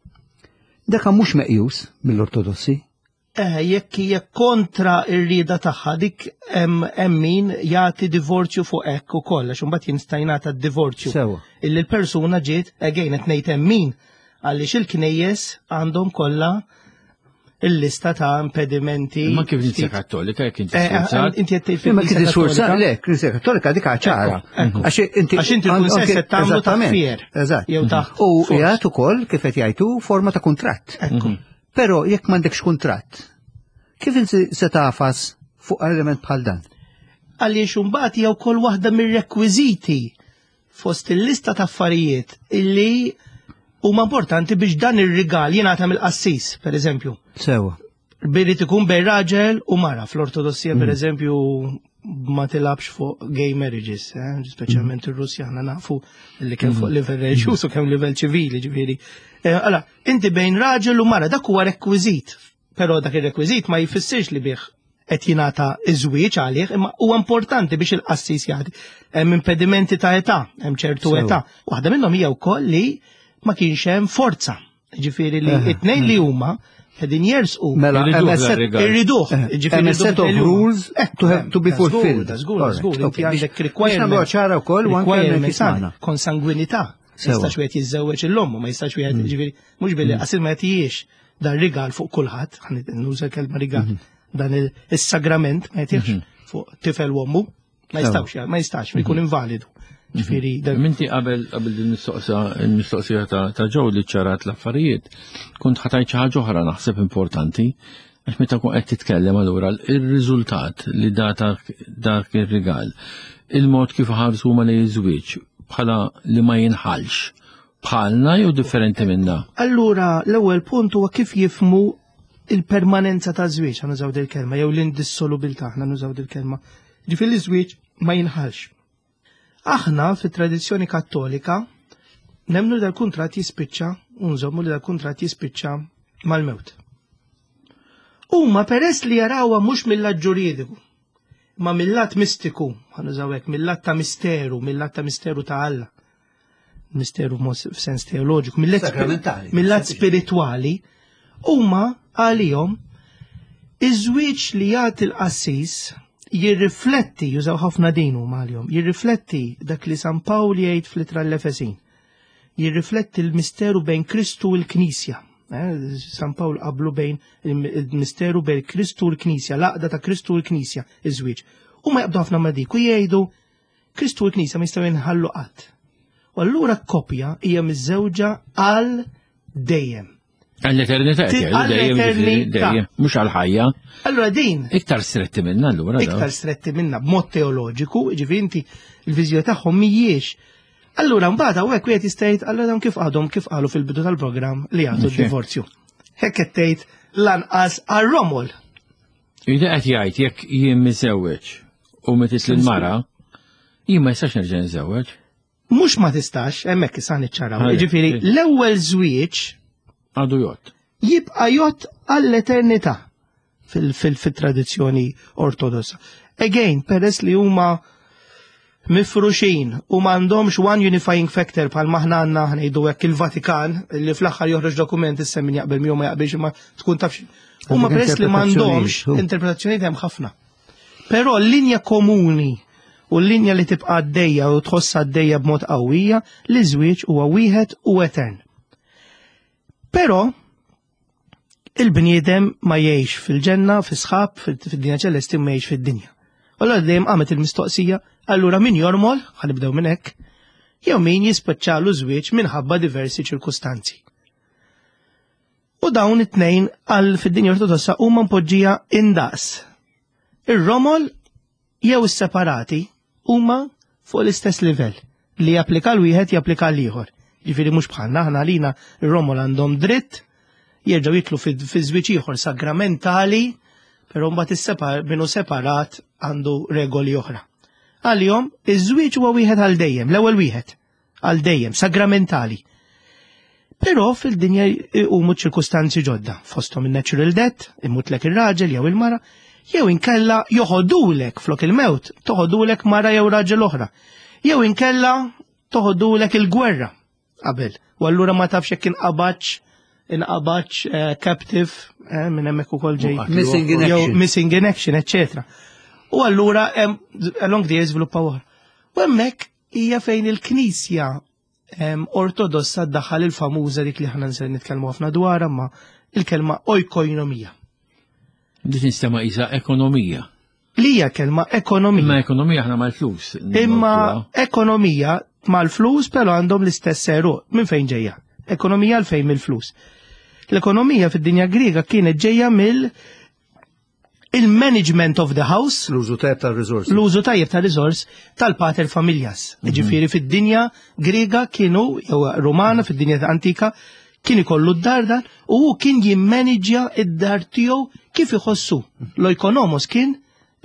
Dak mhux meqjus mill-Ortodossi. Eh, jekk hija kontra r-rieda tagħha dik hemm min jagħti divorzju fuq hekk ukoll għax imbagħad jinsta' jingħata d-divorzju. Sewa. Illi l-persuna ġiet again qed ngħid hemm min għaliex il-knejjes għandhom kollha il-lista ta' impedimenti. Ma kif Knisja Kattolika jekk inti sfurzat? Inti qed tgħid Ma kif tisfurzat le, Knisja Kattolika dik ċara. Għax inti il-kunsens qed tagħmlu ta' fier. Eżatt. Jew ta' U qiegħed ukoll kif qed jgħidu forma ta' kuntratt. Però jekk m'għandekx kuntratt, kif inti se tafas fuq element bħal dan? Għaliex imbagħad hija wkoll waħda mir-rekwiżiti fost il-lista ta' affarijiet illi huma importanti biex dan ir-rigal jingħata mill-qassis, pereżempju. Sewa. Birid ikun bejn raġel u mara fl-Ortodossija pereżempju ma tilabx fuq gay marriages, speċjalment ir-Russja aħna nafu li kemm fuq livell reliġjuż u kemm livell ċivili, ġifieri. Alla, inti bejn raġel u mara dak huwa rekwiżit, però dak ir-rekwiżit ma jfissirx li bih qed jingħata iż-żwieġ għalih, imma huwa importanti biex il-qassis jagħti. Hemm impedimenti ta' età, hemm ċertu età. Waħda minnhom hija wkoll li ma kienx hemm forza. Ġifieri li t-tnejn li huma qegħdin jersqu. Mela irriduh. Ġifieri set of rules to have to be fulfilled. Żgur, żgur, inti għandek requirement ċara wkoll requirement konsanguinità. Jistax wieħed jiżżewweġ il-lom, ma jistax wieħed ġifieri mhux billi qasil ma jagħtihiex dan rigal fuq kulħadd, nuża kelma rigal, dan is-sagrament ma jagħtihx fuq tifel u ommu, ma jistax ma jistax jkun invalidu. Minti qabel qabel din il-mistoqsija ta' ġew li ċarat l-affarijiet, kont ħatajt xi ħaġa oħra naħseb importanti, għax meta kun qed titkellem allura ir-riżultat li dak ir-rigal, il-mod kif ħarsu ma lejn iż-żwieġ bħala li ma jinħalx bħalna jew differenti minna. Allura l-ewwel punt huwa kif jifmu il-permanenza ta' żwieġ, ħanużaw dil-kelma, jew l-indissolubilità, ħanużaw dil-kelma. Ġifieri l-żwieġ ma jinħalx. Aħna fit-tradizzjoni Kattolika nemmnu li dal-kuntratt jispiċċa u nżommu li dal-kuntratt jispiċċa mal-mewt. Huma peress li jarawha mhux mill-lat ġuridiku, Ma mill-lat mistiku, ħanużawek, mill-lat ta' misteru, mill-lat ta' misteru ta' Alla, misteru f'sens teoloġiku, mill-lat spirituali, huma għalihom iż-żwieġ li jagħti l-qassis jirrifletti, jużaw ħafna din huma għalihom, jirrifletti dak li San Pawl jgħid fl-ittra l-Efesin, jirrifletti l-misteru bejn Kristu u l-Knisja. San Pawl qablu bejn il-misteru bejn Kristu u l-Knisja, l-aqda ta' Kristu u l-Knisja, iż-żwieġ. U ma jaqbdu ħafna ma dik u jgħidu Kristu u l-Knisja ma jistgħu jinħallu qatt. U allura koppja hija miż-żewġa għal dejjem. Għall-eternità, għall-eternità, mhux għall-ħajja. Allura din iktar stretti minna allura. Iktar stretti minna b'mod teoloġiku, ġifieri inti l-viżjoni tagħhom mhijiex. Allura mbagħad hawnhekk wieħed jista' jgħid allura dawn kif għadhom kif qalu fil-bidu tal-programm li għadu d-divorzju. Hekk qed tgħid lanqas għar-Romol. Ida qed jgħid jekk jien miżewweġ u metis lil mara, jien ma jistax nerġa' nżewweġ. Mhux ma tistax, hemmhekk issa niċċaraw. Jiġifieri l-ewwel żwieġ għadu jott. Jibqa' jott għall-eternità fil-tradizzjoni ortodossa. Again, peress li huma mifruxin u m'għandhomx one unifying factor bħal maħna għandna ngħidu hekk il-Vatikan li fl-aħħar joħroġ dokument issa min jaqbel miegħu ma jaqbilx ma tkun tafx. Huma peress li m'għandhomx interpretazzjonijiet hemm ħafna. Però l-linja komuni u l-linja li tibqa' għaddejja u tħoss għaddejja b'mod qawwija li żwieġ huwa wieħed u etern. Però il-bniedem ma jgħix fil-ġenna, fis-sħab, fid-dinja ċelesti ma jgħix fid-dinja. Allora dejjem qamet il-mistoqsija, allura min jormol, ħanibdew minn hekk, jew min jispiċċalu żwieġ minħabba diversi ċirkustanzi. U dawn it-tnejn għal fid-dinja ortodossa huma mpoġġija indaqs. Ir-romol jew is-separati huma fuq l-istess livell li japplika l-wieħed japplika l-ieħor. Ġifieri mhux bħalna aħna għalina ir-romol għandhom dritt jerġgħu jitlu fi żwieġ ieħor sagramentali, però mbagħad minnu separat għandu regoli oħra. Għalihom iż-żwieġ huwa wieħed għal dejjem, l-ewwel wieħed għal dejjem, sagramentali. Però fil-dinja huma ċirkustanzi ġodda, fosthom in-natural death, imutlek ir-raġel jew il-mara, jew inkella joħodulek flok il-mewt, toħodulek mara jew raġel oħra. Jew inkella toħodulek il-gwerra qabel. U allura ma tafx hekk inqabax inqabax captive minn hemmhekk ukoll ġej. Missing in action. Missing in action, eċetera. U allura along the years żviluppaw oħra. U hemmhekk hija fejn il-Knisja ortodossa ddaħħal il-famuża dik li ħana nser nitkellmu ħafna dwarha ma il-kelma oikoinomija. Dik nistema' isa ekonomija. Li hija kelma ekonomija. Imma ekonomija aħna mal-flus. Imma ekonomija mal-flus però għandhom l-istess seru. Minn fejn ġejja? Ekonomija għal fejn mill-flus. L-ekonomija fid-dinja Griega kienet ġejja mill il-management of the house, l-użu tajjeb tal-riżors. L-użu tajjeb tal-riżors tal-pater familjas. Ġifieri fid-dinja Griega kienu, jew Rumana fid-dinja antika, kien ikollu d-dar dan u hu kien jimmanagja id-dar tiegħu kif iħossu. L-oikonomos kien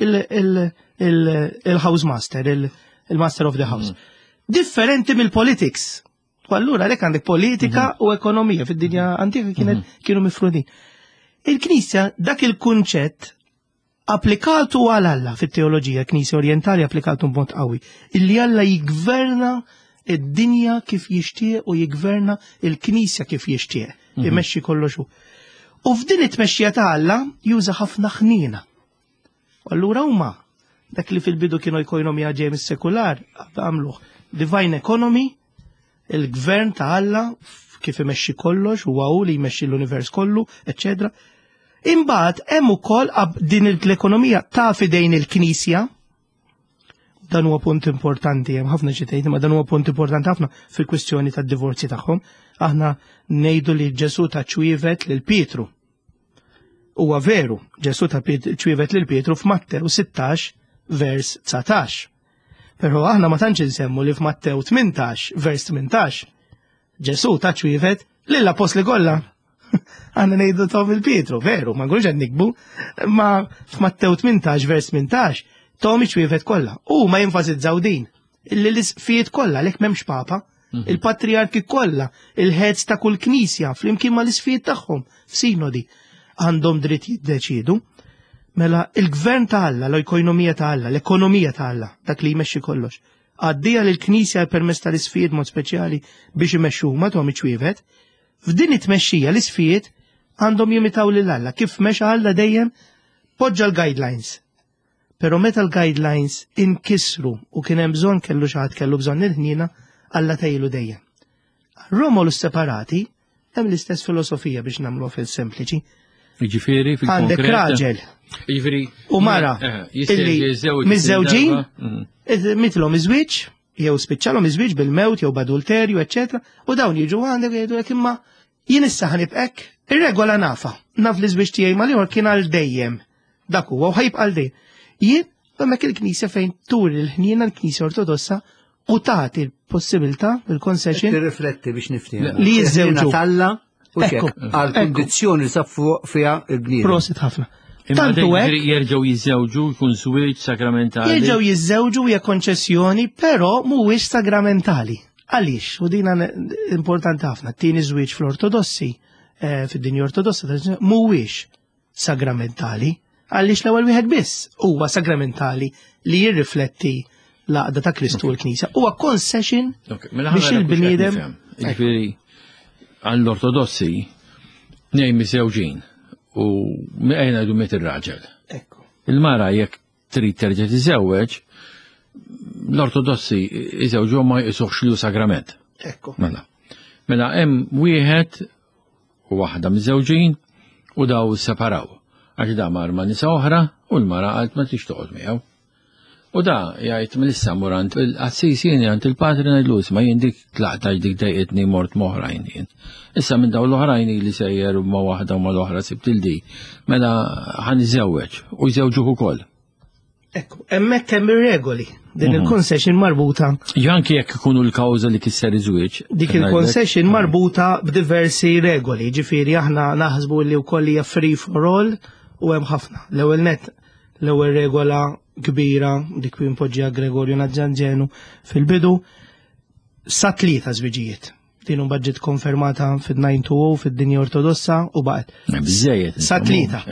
il-house master, il-master of the house. Differenti mill-politics. U allura għalhekk għandek politika u ekonomija fid-dinja antika kienet kienu mifrudin. Il-Knisja dak il-kunċett applikatu għal Alla fit-teoloġija Knisja Orjentali applikatu b'mod qawwi, illi Alla jigverna id-dinja kif jixtieq u jigverna il-Knisja kif jixtieq, imexxi kollox hu. U f'din it-tmexxija ta' Alla juża ħafna ħniena. U allura huma dak li fil-bidu kienu ekonomija ġej mis-sekular għamluh divine economy, il-gvern ta' Alla kif imexxi kollox, huwa hu li jmexxi l-univers kollu, eċċetera. Imbagħad hemm ukoll din l-ekonomija ta' fidejn il-Knisja. Dan huwa punt importanti, hemm ħafna xi tgħid, ma dan huwa punt importanti ħafna fil-kwistjoni tad-divorzji tagħhom. Aħna ngħidu li Ġesu ta' ċwievet lil Pietru. Huwa veru, Ġesu ta' ċwievet lil Pietru f'Mattew sittax vers tsatax. Però aħna ma tantx insemmu li f'Mattew tmintax vers tmintax Ġesu ta' ċwievet lill-apostli kollha. Għanna ngħidu Tom il-Pietru, veru, ma nkunux qed nikbu, ma f'Mattew tmintax vers tmintax Tom iċwievet kollha. U ma jinfasizzaw din. Illi l-isfijiet kollha għalhekk m'hemmx papa, il-patriarki kollha, il-heads ta' kull knisja flimkien ma l-isfijiet tagħhom f'sinodi għandhom dritt jiddeċiedu. Mela il-gvern ta' Alla, l-ekonomija ta' Alla, l-ekonomija ta' Alla, dak li jmexxi kollox. Għaddija lill-Knisja permezz tal-isfijiet mod speċjali biex imexxu ma tom iċwievet. F'din it-tmexxija l-isfijiet għandhom jimitaw lil Alla, kif mexa Alla dejjem poġġa l-guidelines. Però meta l-guidelines inkisru u kien hemm bżonn kellu xi ħadd kellu bżonn il-ħniena, Alla tgħilu dejjem. Romolu separati hemm l-istess filosofija biex nagħmluha fil-sempliċi. Jiġifieri Għandek fil-konkret. raġel Jiġifieri u mara illi miż-żewġin mitlhom iż-żwieġ jew spiċċalhom iż-żwieġ bil-mewt jew b'adulterju, eċċetera, u dawn jiġu għandek jgħidu hekk imma jien issa ħanibqek ir-regola nafa. Naf li żwieġ tiegħi ma liħor kien għal dejjem. Dak huwa u ħajbqa' għal dejjem. Jien hemmhekk il-Knisja fejn turi l-ħniena l-Knisja Ortodossa u tagħti l-possibilità il-concession tirrifletti biex nifhem. li jiżżewġu Alla u Ekku, għal kundizzjoni sa fiha l-bniedem. prosit ħafna. Imma Tantu hekk jerġgħu jiżżewġu jkun żwieġ sakramentali. jerġgħu jiżżewġu hija konċessjoni, però mhuwiex sagramentali. Għaliex? U din importanti ħafna. Tieni żwieġ fl-Ortodossi, fid-dinja Ortodossa, mhuwiex sagramentali. Għaliex l-ewwel wieħed biss huwa sagramentali li jirrifletti l-għaqda ta' Kristu u l-Knisja. Huwa concession biex il-bniedem. Jiġifieri għall-Ortodossi nejn miżewġin u għajna jdu met ir-raġel. Ekku. Il-mara jekk trid terġa' tiżewweġ, l-Ortodossi iżewġu ma jqisuhx li hu sagrament. Ekku. Mela. Mela hemm wieħed u waħda miżewġin u daw separaw. Għax da mar ma' nisa oħra u l-mara għalt ma tix toqgħod miegħu. U da jgħid mill-issa murant il-qassis jien għand il-patri ngħidlu ma jien dik tlaqta dik dejqitni mort moħrajn jien. Issa minn daw l-oħrajn li sejjer ma' waħda u ma' l-oħra sibtil di. Mela ħan iżewweġ u jżewġuh ukoll. Ekku, hemmhekk hemm ir-regoli. Din il-concession marbuta. Janki jekk ikunu l-kawża li kisser iż-żwieġ. Dik il-concession marbuta b'diversi regoli, ġifieri aħna naħsbu li wkoll hija free for all u hemm ħafna. L-ewwel net, l-ewwel regola kbira dik bi mpoġġija Gregorju Nazzanzenu fil-bidu sa tlieta żwiġijiet. Din mbagħad ġiet konfermata fid-nine twenty fid-dinja Ortodossa u baqgħet. Biżejjed. Sa tlieta.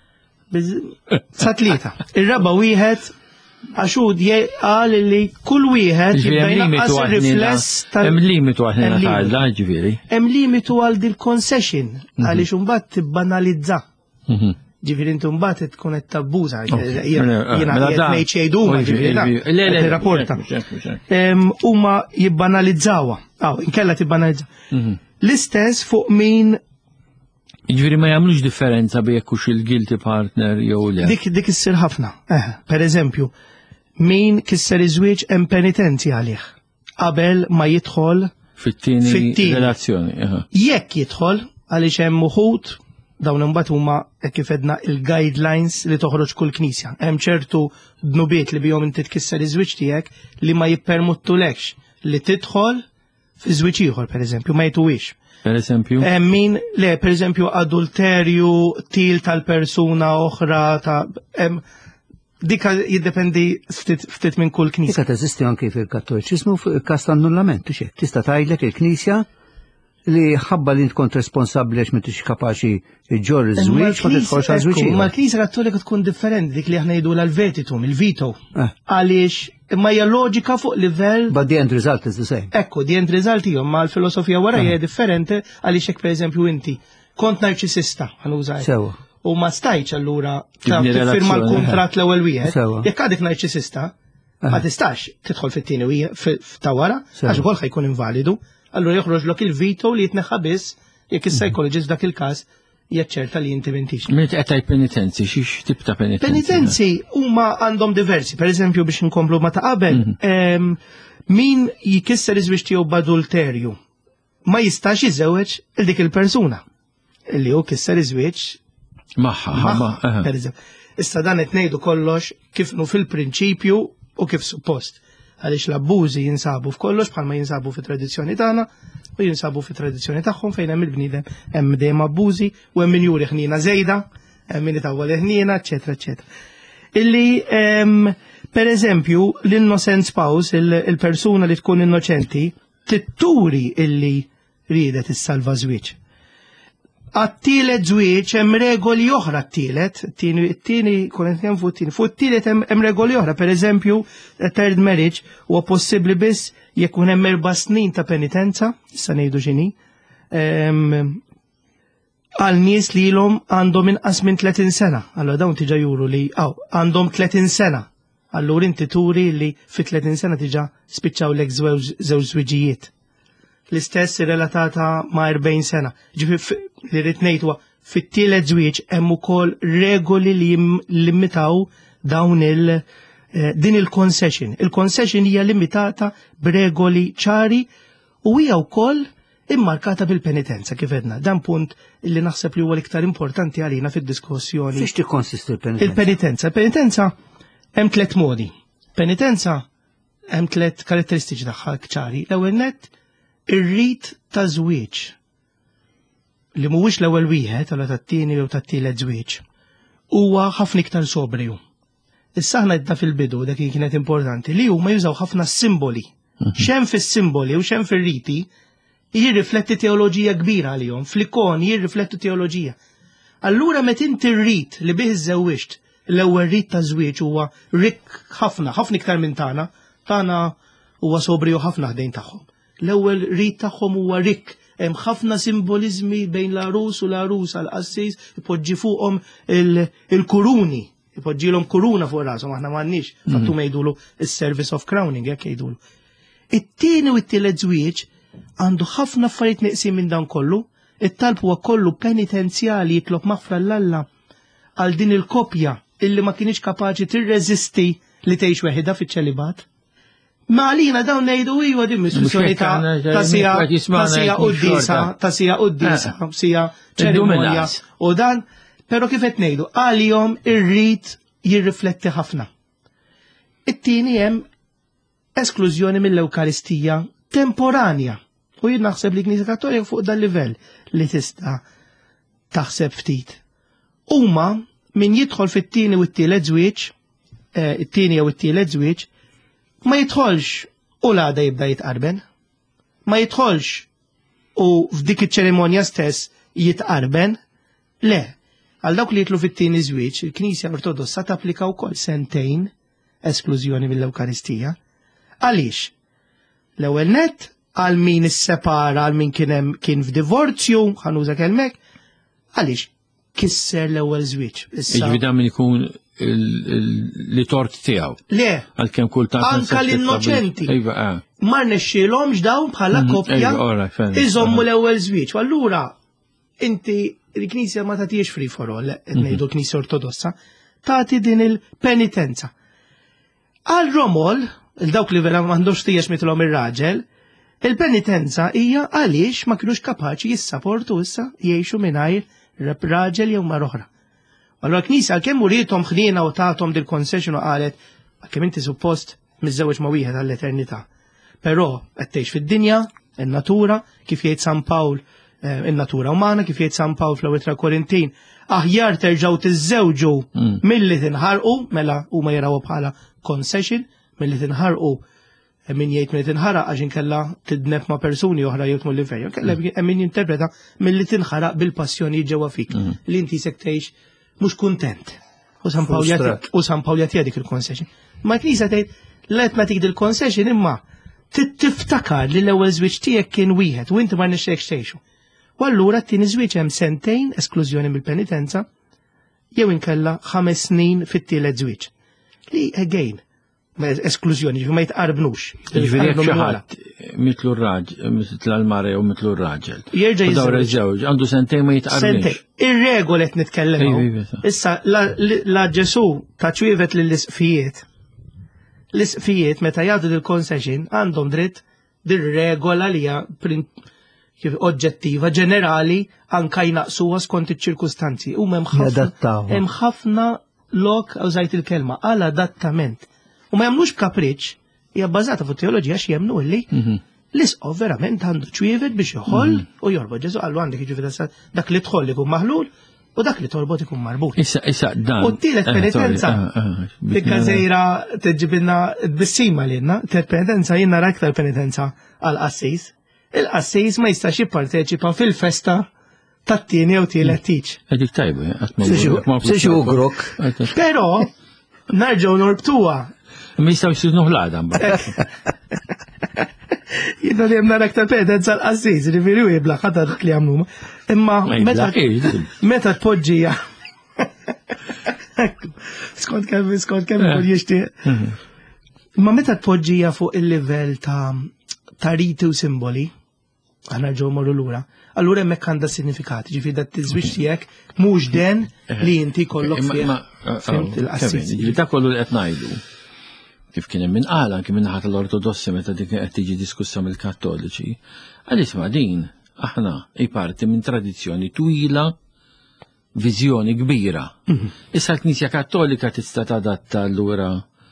Sa tlieta. Ir-raba' wieħed għaxu qal li kull wieħed jibda jnaqqas ir-rifless tal- Hemm limitu aħna tagħna ġifieri. Hemm limitu għal dil concession għaliex imbagħad tibbanalizza. Ġifieri inti mbagħad tkun qed tabbuża jiena qed ngħid xejn huma ġifieri rapporta. Huma jibbanalizzawha. Aw, inkella tibbanalizza. L-istess fuq min Jiġifieri ma jagħmlux differenza bejn jekk hux il-guilty partner jew le. dik dik issir ħafna. Pereżempju, min kisser iż-żwieġ hemm penitenzja għalih qabel ma jidħol fit-tieni fit-tieni. relazzjoni. Jekk jidħol għaliex hemm uħud dawn imbagħad huma hekk kif edna il-guidelines li toħroġ kull knisja. Hemm ċertu dnubiet li bihom inti tkisser iż-żwieġ tiegħek li ma jippermuttulekx li tidħol fi żwieġ ieħor pereżempju ma jtuwix. Per eżempju? Min, le, per eżempju, adulterju, til tal-persuna oħra, ta' em, dika jiddependi ftit minn kull knisja. Issa teżisti anke fil-Kattoliċiżmu f'każ ta' annullament, xi tista' tgħidlek il-Knisja li ħabba li tkun responsabbli għax m'intix kapaċi ġġor iż-żwieġ ma tidħolx għal żwieġ. Ma l-Knisja Kattolika tkun differenti dik li aħna jgħidu l-vetitum, il-vito. Għaliex imma hija loġika fuq livell. But the end result is the same. Ekku, the end result hija ma l-filosofija wara hija differenti għaliex hekk pereżempju inti kont narċisista ħanuża. Sewa. U ma stajtx allura firma l-kuntratt l-ewwel wieħed. Sewa. Jekk għadek narċisista, ma tistax tidħol fit-tieni ta' wara għax ukoll ħajkun invalidu. Allura joħroġlok il-vito li jitneħħa biss jekk is-psychologist dak il-każ jaċċerta li inti mentix. Meta qed tgħid penitenzi, xi tip ta' penitenzi? Penitenzi huma għandhom diversi, pereżempju biex inkomplu ma ta' qabel, min jikisser iż-żwieġ tiegħu b'adulterju ma jistax jiżewweġ il dik il-persuna li hu kisser iż-żwieġ magħha. Pereżempju. Issa dan qed ngħidu kollox kif nu fil-prinċipju u kif suppost. Għaliex l-abbużi jinsabu f'kollox bħalma jinsabu fit-tradizzjoni tagħna u jinsabu fit-tradizzjoni tagħhom fejn hemm il-bniedem hemm dejjem abbużi u hemm min juri ħniena żejda, hemm min itawwal ħniena, eċetera, eċetera. Illi pereżempju l-innocent spouse, il-persuna li tkun innoċenti, titturi illi riedet issalva żwieġ. Għat-tielet żwieġ hemm regoli oħra t-tielet, t-tieni konet hemm fuq t-tieni. Fuq t-tielet hemm regoli oħra, pereżempju third marriage huwa possibbli biss jekk kun hemm erba' snin ta' penitenza, issa ngħidu x'inhi, għal nies li ilhom għandhom inqas minn tletin sena. Allura dawn tiġa juru li aw għandhom tletin sena. Allura inti turi li fi tletin sena tiġa spiċċaw lek żewġ żwiġijiet. L-istess relatata ma' erbgħin sena. Ġifi li rrid ngħid huwa fit-tielet żwieġ hemm ukoll regoli li limitaw dawn il din il-concession. Il-concession hija limitata b'regoli ċari u hija wkoll immarkata bil-penitenza kif edna. Dan punt li naħseb li huwa l-iktar importanti għalina fid-diskussjoni. Fiex tikkonsisti l-penitenza? Il-penitenza. Il-penitenza hemm tliet modi. Penitenza hemm tliet karatteristiċi tagħha ċari. L-ewwel nett ir-rit ta' żwieġ li mhuwiex l-ewwel wieħed għal tat-tieni jew tat-tielet żwieġ huwa ħafna iktar sobriju. Issa aħna idda fil-bidu dak kienet importanti li huma jużaw ħafna simboli. X'hemm fis-simboli u x'hemm fir-riti jirrifletti teoloġija kbira għalihom, fl-ikoni jirriflettu teoloġija. Allura meta inti rrit li bih iżewwiġt l-ewwel rit ta' żwieġ huwa rik ħafna, ħafna iktar minn tagħna, tagħna huwa sobriju ħafna ħdejn tagħhom. L-ewwel rit tagħhom huwa rik, hemm ħafna simbolizmi bejn l-arus u l-arus għal-qassis ipoġġi fuqhom il-kuruni, ipoġġilhom kuruna fuq rashom, aħna m'għandniex, fattu jgħidulu is-service of crowning jekk jgħidulu. It-tieni u t-tielet żwieġ għandu ħafna affarijiet neqsin minn dan kollu, it-talb huwa kollu penitenzjali jitlob maħfra l-Alla għal din il-kopja illi ma kienx kapaċi tirreżisti li tgħix weħida fiċ-ċelibat. Ma għalina dawn ngħidu iwa din mistruzzjoni ta' sija qudiesa, ta' sija qudiesa, sija ċerimonja u dan, però kif qed ngħidu għalihom ir-rit jirrifletti ħafna. It-tieni hemm esklużjoni mill-Ewkaristija temporanja. U jien naħseb li Knisja Kattolika fuq dan livell li tista' taħseb ftit. Huma min jidħol fit-tieni u t-tielet żwieġ, it-tieni jew it-tielet żwieġ, ma jidħolx u l-għada jibda jitqarben, ma jidħolx u f'dik iċ-ċerimonja stess jitqarben, le, għal dawk li jitlu fit-tieni żwieġ, il-Knisja Ortodossa tapplika wkoll sentejn esklużjoni mill-Ewkaristija. Għaliex? L-ewwel nett għal min issepara għal min kien kien f'divorzju, ħanuża kelmek, għaliex kisser l-ewwel żwieġ. Jiġri dan min ikun li tort tiegħu. Le. Għalkemm kultant anka l-innoċenti. Ma rnexxielhomx dawn bħala koppja iżommu l-ewwel żwieġ. Allura inti l-Knisja ma tagħtix free for all, qed ngħidu Knisja Ortodossa, tagħti din il-penitenza. Għal Romol, il-dawk li vera m'għandux tiegħek mitlhom ir-raġel, il-penitenza hija għaliex ma kinux kapaċi jissaportu issa jgħixu mingħajr raġel jew mar oħra. Allora Knisja għalkemm urietom ħliena u tagħthom dil-concession u qalet kemm inti suppost miżżewweġ ma' wieħed għall-eternità. Però qed tgħix fid-dinja, in-natura, kif jgħid San Pawl, in-natura umana, kif jgħid San Pawl fl-Ewwel Korintin, aħjar terġgħu tiżżewġu milli tinħarqu, mela huma jarawha bħala concession, milli tinħarqu min jgħid milli tinħaraq għax inkella tidneb ma' persuni oħra jew tmur l-infejn. Kellha min jinterpreta milli tinħaraq bil-passjoni ġewwa fik li inti se tgħix mhux kuntent. U San Pawl jagħti dik il-concession. Ma Knisja tgħid let nagħtik dil-concession imma tiftakar li l-ewwel żwieġ tiegħek kien wieħed u inti ma rnexxekx tgħixu. U allura t-tieni żwieġ hemm sentejn esklużjoni mill-penitenza jew inkella ħames snin fit-tielet żwieġ. Li again esklużjoni, ma jitqarbnux. Ġifieri jekk xi ħadd mitlu r-raġel, mitlu l-mara jew mitlu r-raġel. Jerġa' jiżżewġ, għandu sentejn ma jitqarbniex. Ir-regoli qed nitkellem. Issa la Ġesu ta' ċwievet lill-isqfijiet. L-isqfijiet meta jagħtu dil-concession għandhom dritt dir-regola li hija oġġettiva ġenerali anke jnaqsuha skont iċ-ċirkustanzi. Huma hemm ħafna lok użajt il-kelma għal adattament. U ma jagħmlux b'kapriċċ, hija bbażata fuq teoloġija xi jemnu li l-isqof verament għandu ċwievet biex joħol u jorbot. Ġesu għallu għandek jiġifieri dak li tħoll ikun maħlul u dak li torbot ikun marbut. Issa issa dan. U t-tielet penitenza dikka żejra tiġibilna bissima lilna, tielet penitenza jien nara aktar penitenza għal qassis. Il-qassis ma jistax jipparteċipa fil-festa tat-tieni jew tielet tiġ. Għadik tajba, Sexu ugrok. Però nerġgħu norbtuha. Ma jistaw jisinu ħlada mbagħad. Jidna li jemna raktar pedenza l-qassis, rifiri u jibla ħadda dak li għamlu. Imma meta tpoġġija. Skont kemm skont kemm ikun jixtieq. Imma meta tpoġġija fuq il-livell ta' ta' riti u simboli, aħna ġew morru lura, allura hemmhekk għandha sinifikat, ġifieri dat tiżwieġ tiegħek mhux den li inti kollok fih. il-qassis. Dak kollu li qed ngħidu. Kif kien hemm minqal anke minn naħa tal-Ortodossi meta dik qed tiġi diskussa mill-Kattoliċi, għaliex ma' din aħna hi parti minn tradizzjoni twila, viżjoni kbira. Issa l-Knisja Kattolika tista' tadatta allura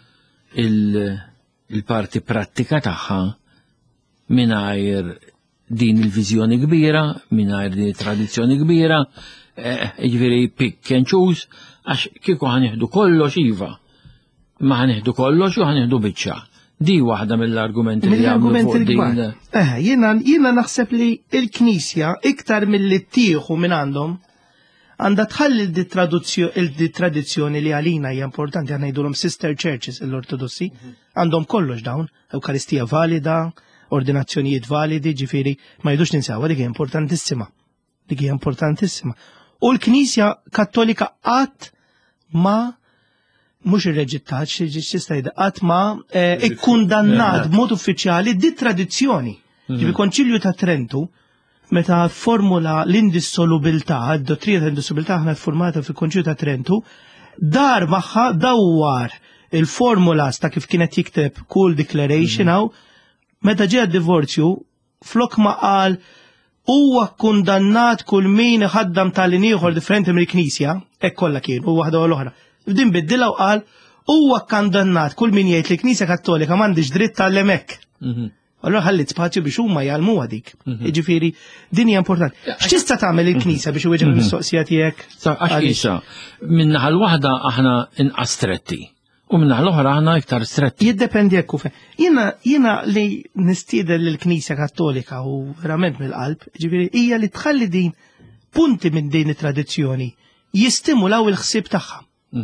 il-parti prattika tagħha mingħajr din il-viżjoni kbira, mingħajr din it-tradizzjoni kbira, jiġifieri pick and choose, għax kieku ħanieħdu kollox iva. Ma ħanieħdu kollox u ħanieħdu biċċa. Di waħda mill-argumenti li għamlu fuq din. Jiena naħseb li l-Knisja iktar mill-li tieħu minn għandhom għandha tħalli il-tradizzjoni li għalina hija importanti, għandna jgħidulhom sister churches l-Ortodossi, għandhom kollox dawn, Ewkaristija valida, ordinazzjonijiet validi, ġifieri ma jgħidux ninsawa dik hija importantissima. Dik hija importantissima. U l-Knisja Kattolika qatt ma mux il-reġittaċ, ġista qatt ma ikkundannat b'mod uffiċjali di tradizzjoni. Ġifi konċilju ta' Trentu, meta formula l-indissolubilità, d-dottrina ta' indissolubilità ħna formata fil-konċilju ta' Trentu, dar maħħa dawwar il-formulas ta' kif kienet jikteb kull declaration għaw, meta ġeja divorzju, flok ma qal huwa kundannat kull min ħaddam tal-iniħor differenti mill-Knisja, hekk kollha kienu, u waħda u l-oħra. F'din biddila u qal huwa kandannat kull min jgħid li Knisja Kattolika m'għandix dritt tal-hemmhekk. Allura ħallit spazju biex huma jgħalmuha dik. Jiġifieri din hija importanti. X'tista' tagħmel il-Knisja biex iweġeb il-mistoqsija tiegħek? Għax isa, min-naħa l-waħda aħna inqas stretti u min-naħa l-oħra aħna iktar stretti. Jiddependi hekk fe. Jiena jiena li nistiedel lill-Knisja Kattolika u verament mill-qalb, ġifieri hija li tħalli din punti minn din it-tradizzjoni jistimulaw il-ħsieb tagħha.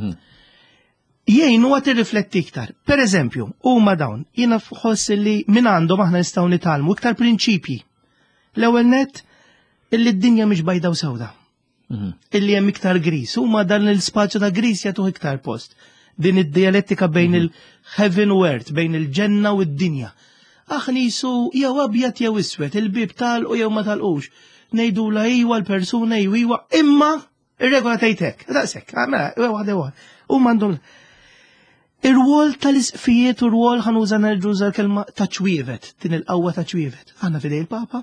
Jgħinu għat irrifletti iktar. Per eżempju, huma dawn, jiena fħoss li minn għandhom aħna nistgħu nitalmu iktar prinċipji. L-ewwel net illi d-dinja mhix bajda u sewda. Illi hemm iktar gris, huma dan l-spazju ta' gris jagħtuh iktar post. Din id-dialettika bejn il-heaven u earth, bejn il-ġenna u d-dinja. Aħnisu jew abjad jew iswed, il-bib tal u jew ma talqux. Ngħidula iwa l-persuna iwa imma ir-regola tgħidlek, daqshekk, mela, waħda waħda. U m'għandhom ir-rwol tal-isqfijiet u r-rwol ħanuża nerġuża l-kelma ta' ċwievet, din il-qawwa ta' ċwievet. Għandna fidej il-Papa.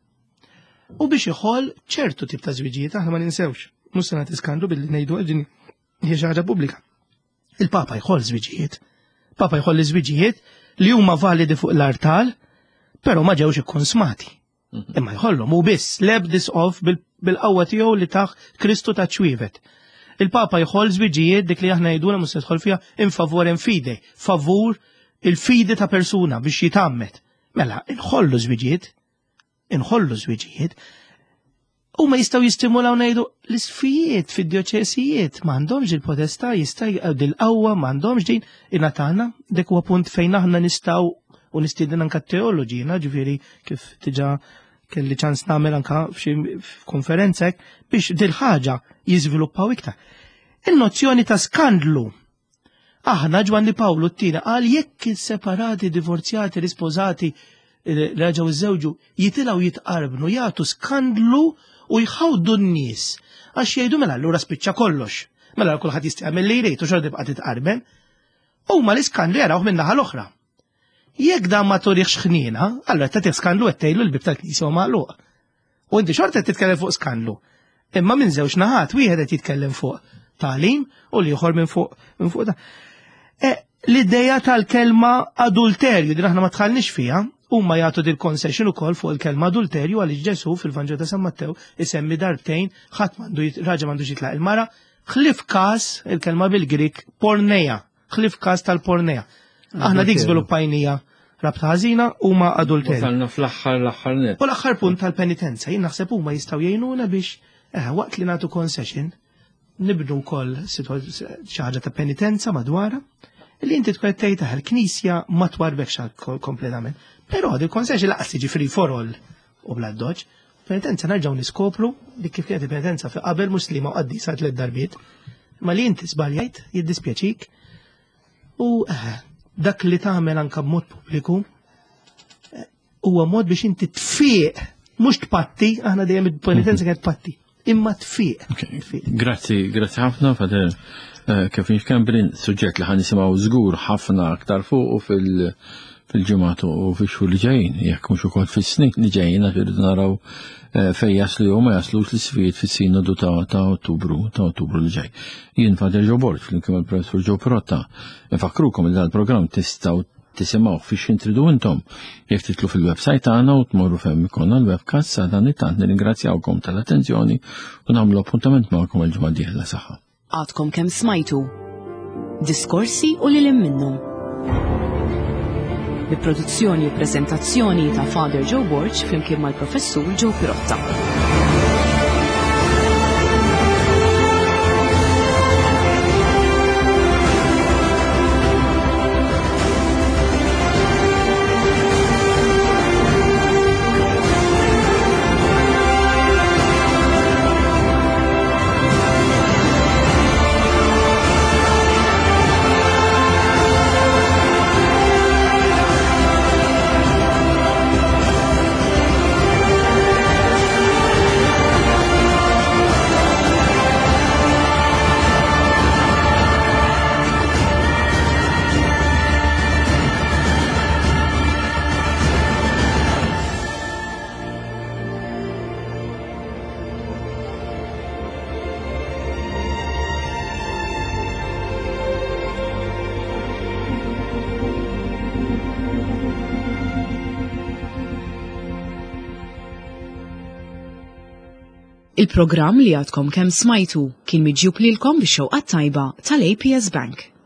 U biex iħoll ċertu tip ta' żwiġijiet aħna ma ninsewx. Mhux se nagħti skandlu billi ngħidu din hija xi ħaġa pubblika. Il-Papa jħoll żwiġijiet. Papa jħoll żwiġijiet li huma validi fuq l-artal, però ma ġewx ikkonsmati. Imma jħollhom u biss leb this off bil-qawwa tiegħu li taħ Kristu ta' ċwievet. Il-Papa jħoll żwiġijiet dik li aħna jgħiduna mhux se tidħol fiha in favor in fide, favur il-fidi ta' persuna biex jitammet. Mela, inħollu żwiġijiet, inħollu żwiġijiet, u ma jistgħu jistimulaw ngħidu l-isfijiet fid-dioċesijiet m'għandhomx il-potestà jista' dil-qawwa m'għandhomx din ingħatana dik huwa punt fejn aħna nistgħu u nistieden anke teoloġina, ġifieri kif diġà kelli ċans nagħmel anke f'xi konferenzek biex dil ħaġa jiżviluppaw iktar. Il-nozzjoni ta' skandlu. Aħna Ġwanni Pawlu t-tieni qal jekk is-separati, divorzjati, risposati raġaw iż-żewġu jitilgħu jitqarbnu jagħtu skandlu u jħawdu n-nies. Għax jgħidu mela allura spiċċa kollox. Mela kulħadd jista' jagħmel li jrid u xorta tibqa' titqarben. Huma l-iskandlu jarawh min naħa l-oħra. Jekk dan ma toriħx ħniena, allura tagħtih skandlu qed tgħidlu l-bib tal-Knisja huwa magħluq. U inti xorta qed titkellem fuq skandlu. Imma minn żewġ naħat wieħed qed jitkellem fuq tagħlim u li ieħor minn fuq minn fuq da. L-idea tal-kelma adulterju din aħna ma tħallniex fiha, huma jagħtu dil concession ukoll fuq il-kelma adulterju għaliex Ġesu fil-Vanġel ta' San Mattew isemmi darbtejn ħadd m'għandu raġel m'għandux jitlaq il-mara, ħlif każ il-kelma bil-Grik porneja, ħlif każ tal-porneja. Aħna dik żviluppajnija rabta ħażina huma adulterju. Wasalna fl-aħħar l-aħħar net. U l-aħħar punt tal-penitenza, jien naħseb huma jistgħu jgħinuna biex Eh, waqt li nagħtu concession, nibdu wkoll xi ħaġa ta' penitenza madwara, li inti tkun qed tgħid il-Knisja ma twarbekx kompletament. Però di concession laqas tiġi free for all u bla doġġ. Penitenza nerġgħu niskopru li kif kienet penitenza fi qabel muslima u qaddisa tliet darbiet, ma li inti żbaljajt jiddispjaċik u dak li tagħmel anke b'mod pubbliku huwa mod biex inti tfieq, mhux tpatti, aħna dejjem il-penitenza kienet tpatti, imma tfieq. Grazzi, grazzi ħafna Fader. Kif kemm brin suġġett li ħan nisimgħu żgur ħafna aktar fuq u fil- fil-ġimgħat u fix-xhur li ġejjin, jekk mhux ukoll fis-snin li ġejjin għax irridu naraw fejn jaslu jew ma jaslux l-isfijiet fis-sinodu ta' ta' Ottubru, ta' Ottubru li ġej. Jien Fader Joe Borg flimkien mal-Professur Joe Pirotta infakrukom li dan-programm tistgħu tisimgħu fix intridu intom jekk titlu fil-website tagħna u tmorru fejn ikollna l-webcast sa dan it-tant nirringrazzjawkom tal-attenzjoni u nagħmlu appuntament magħkom il-ġimgħa d-dieħla saħħa. Għadkom kemm smajtu diskorsi u lil minnhom. Bi-produzzjoni u preżentazzjoni ta' Father Joe Borg flimkien mal-Professur Joe Pirotta. Il-programm li għadkom kemm smajtu kien miġjub lilkom bix-xewqa tajba tal-A P S Bank.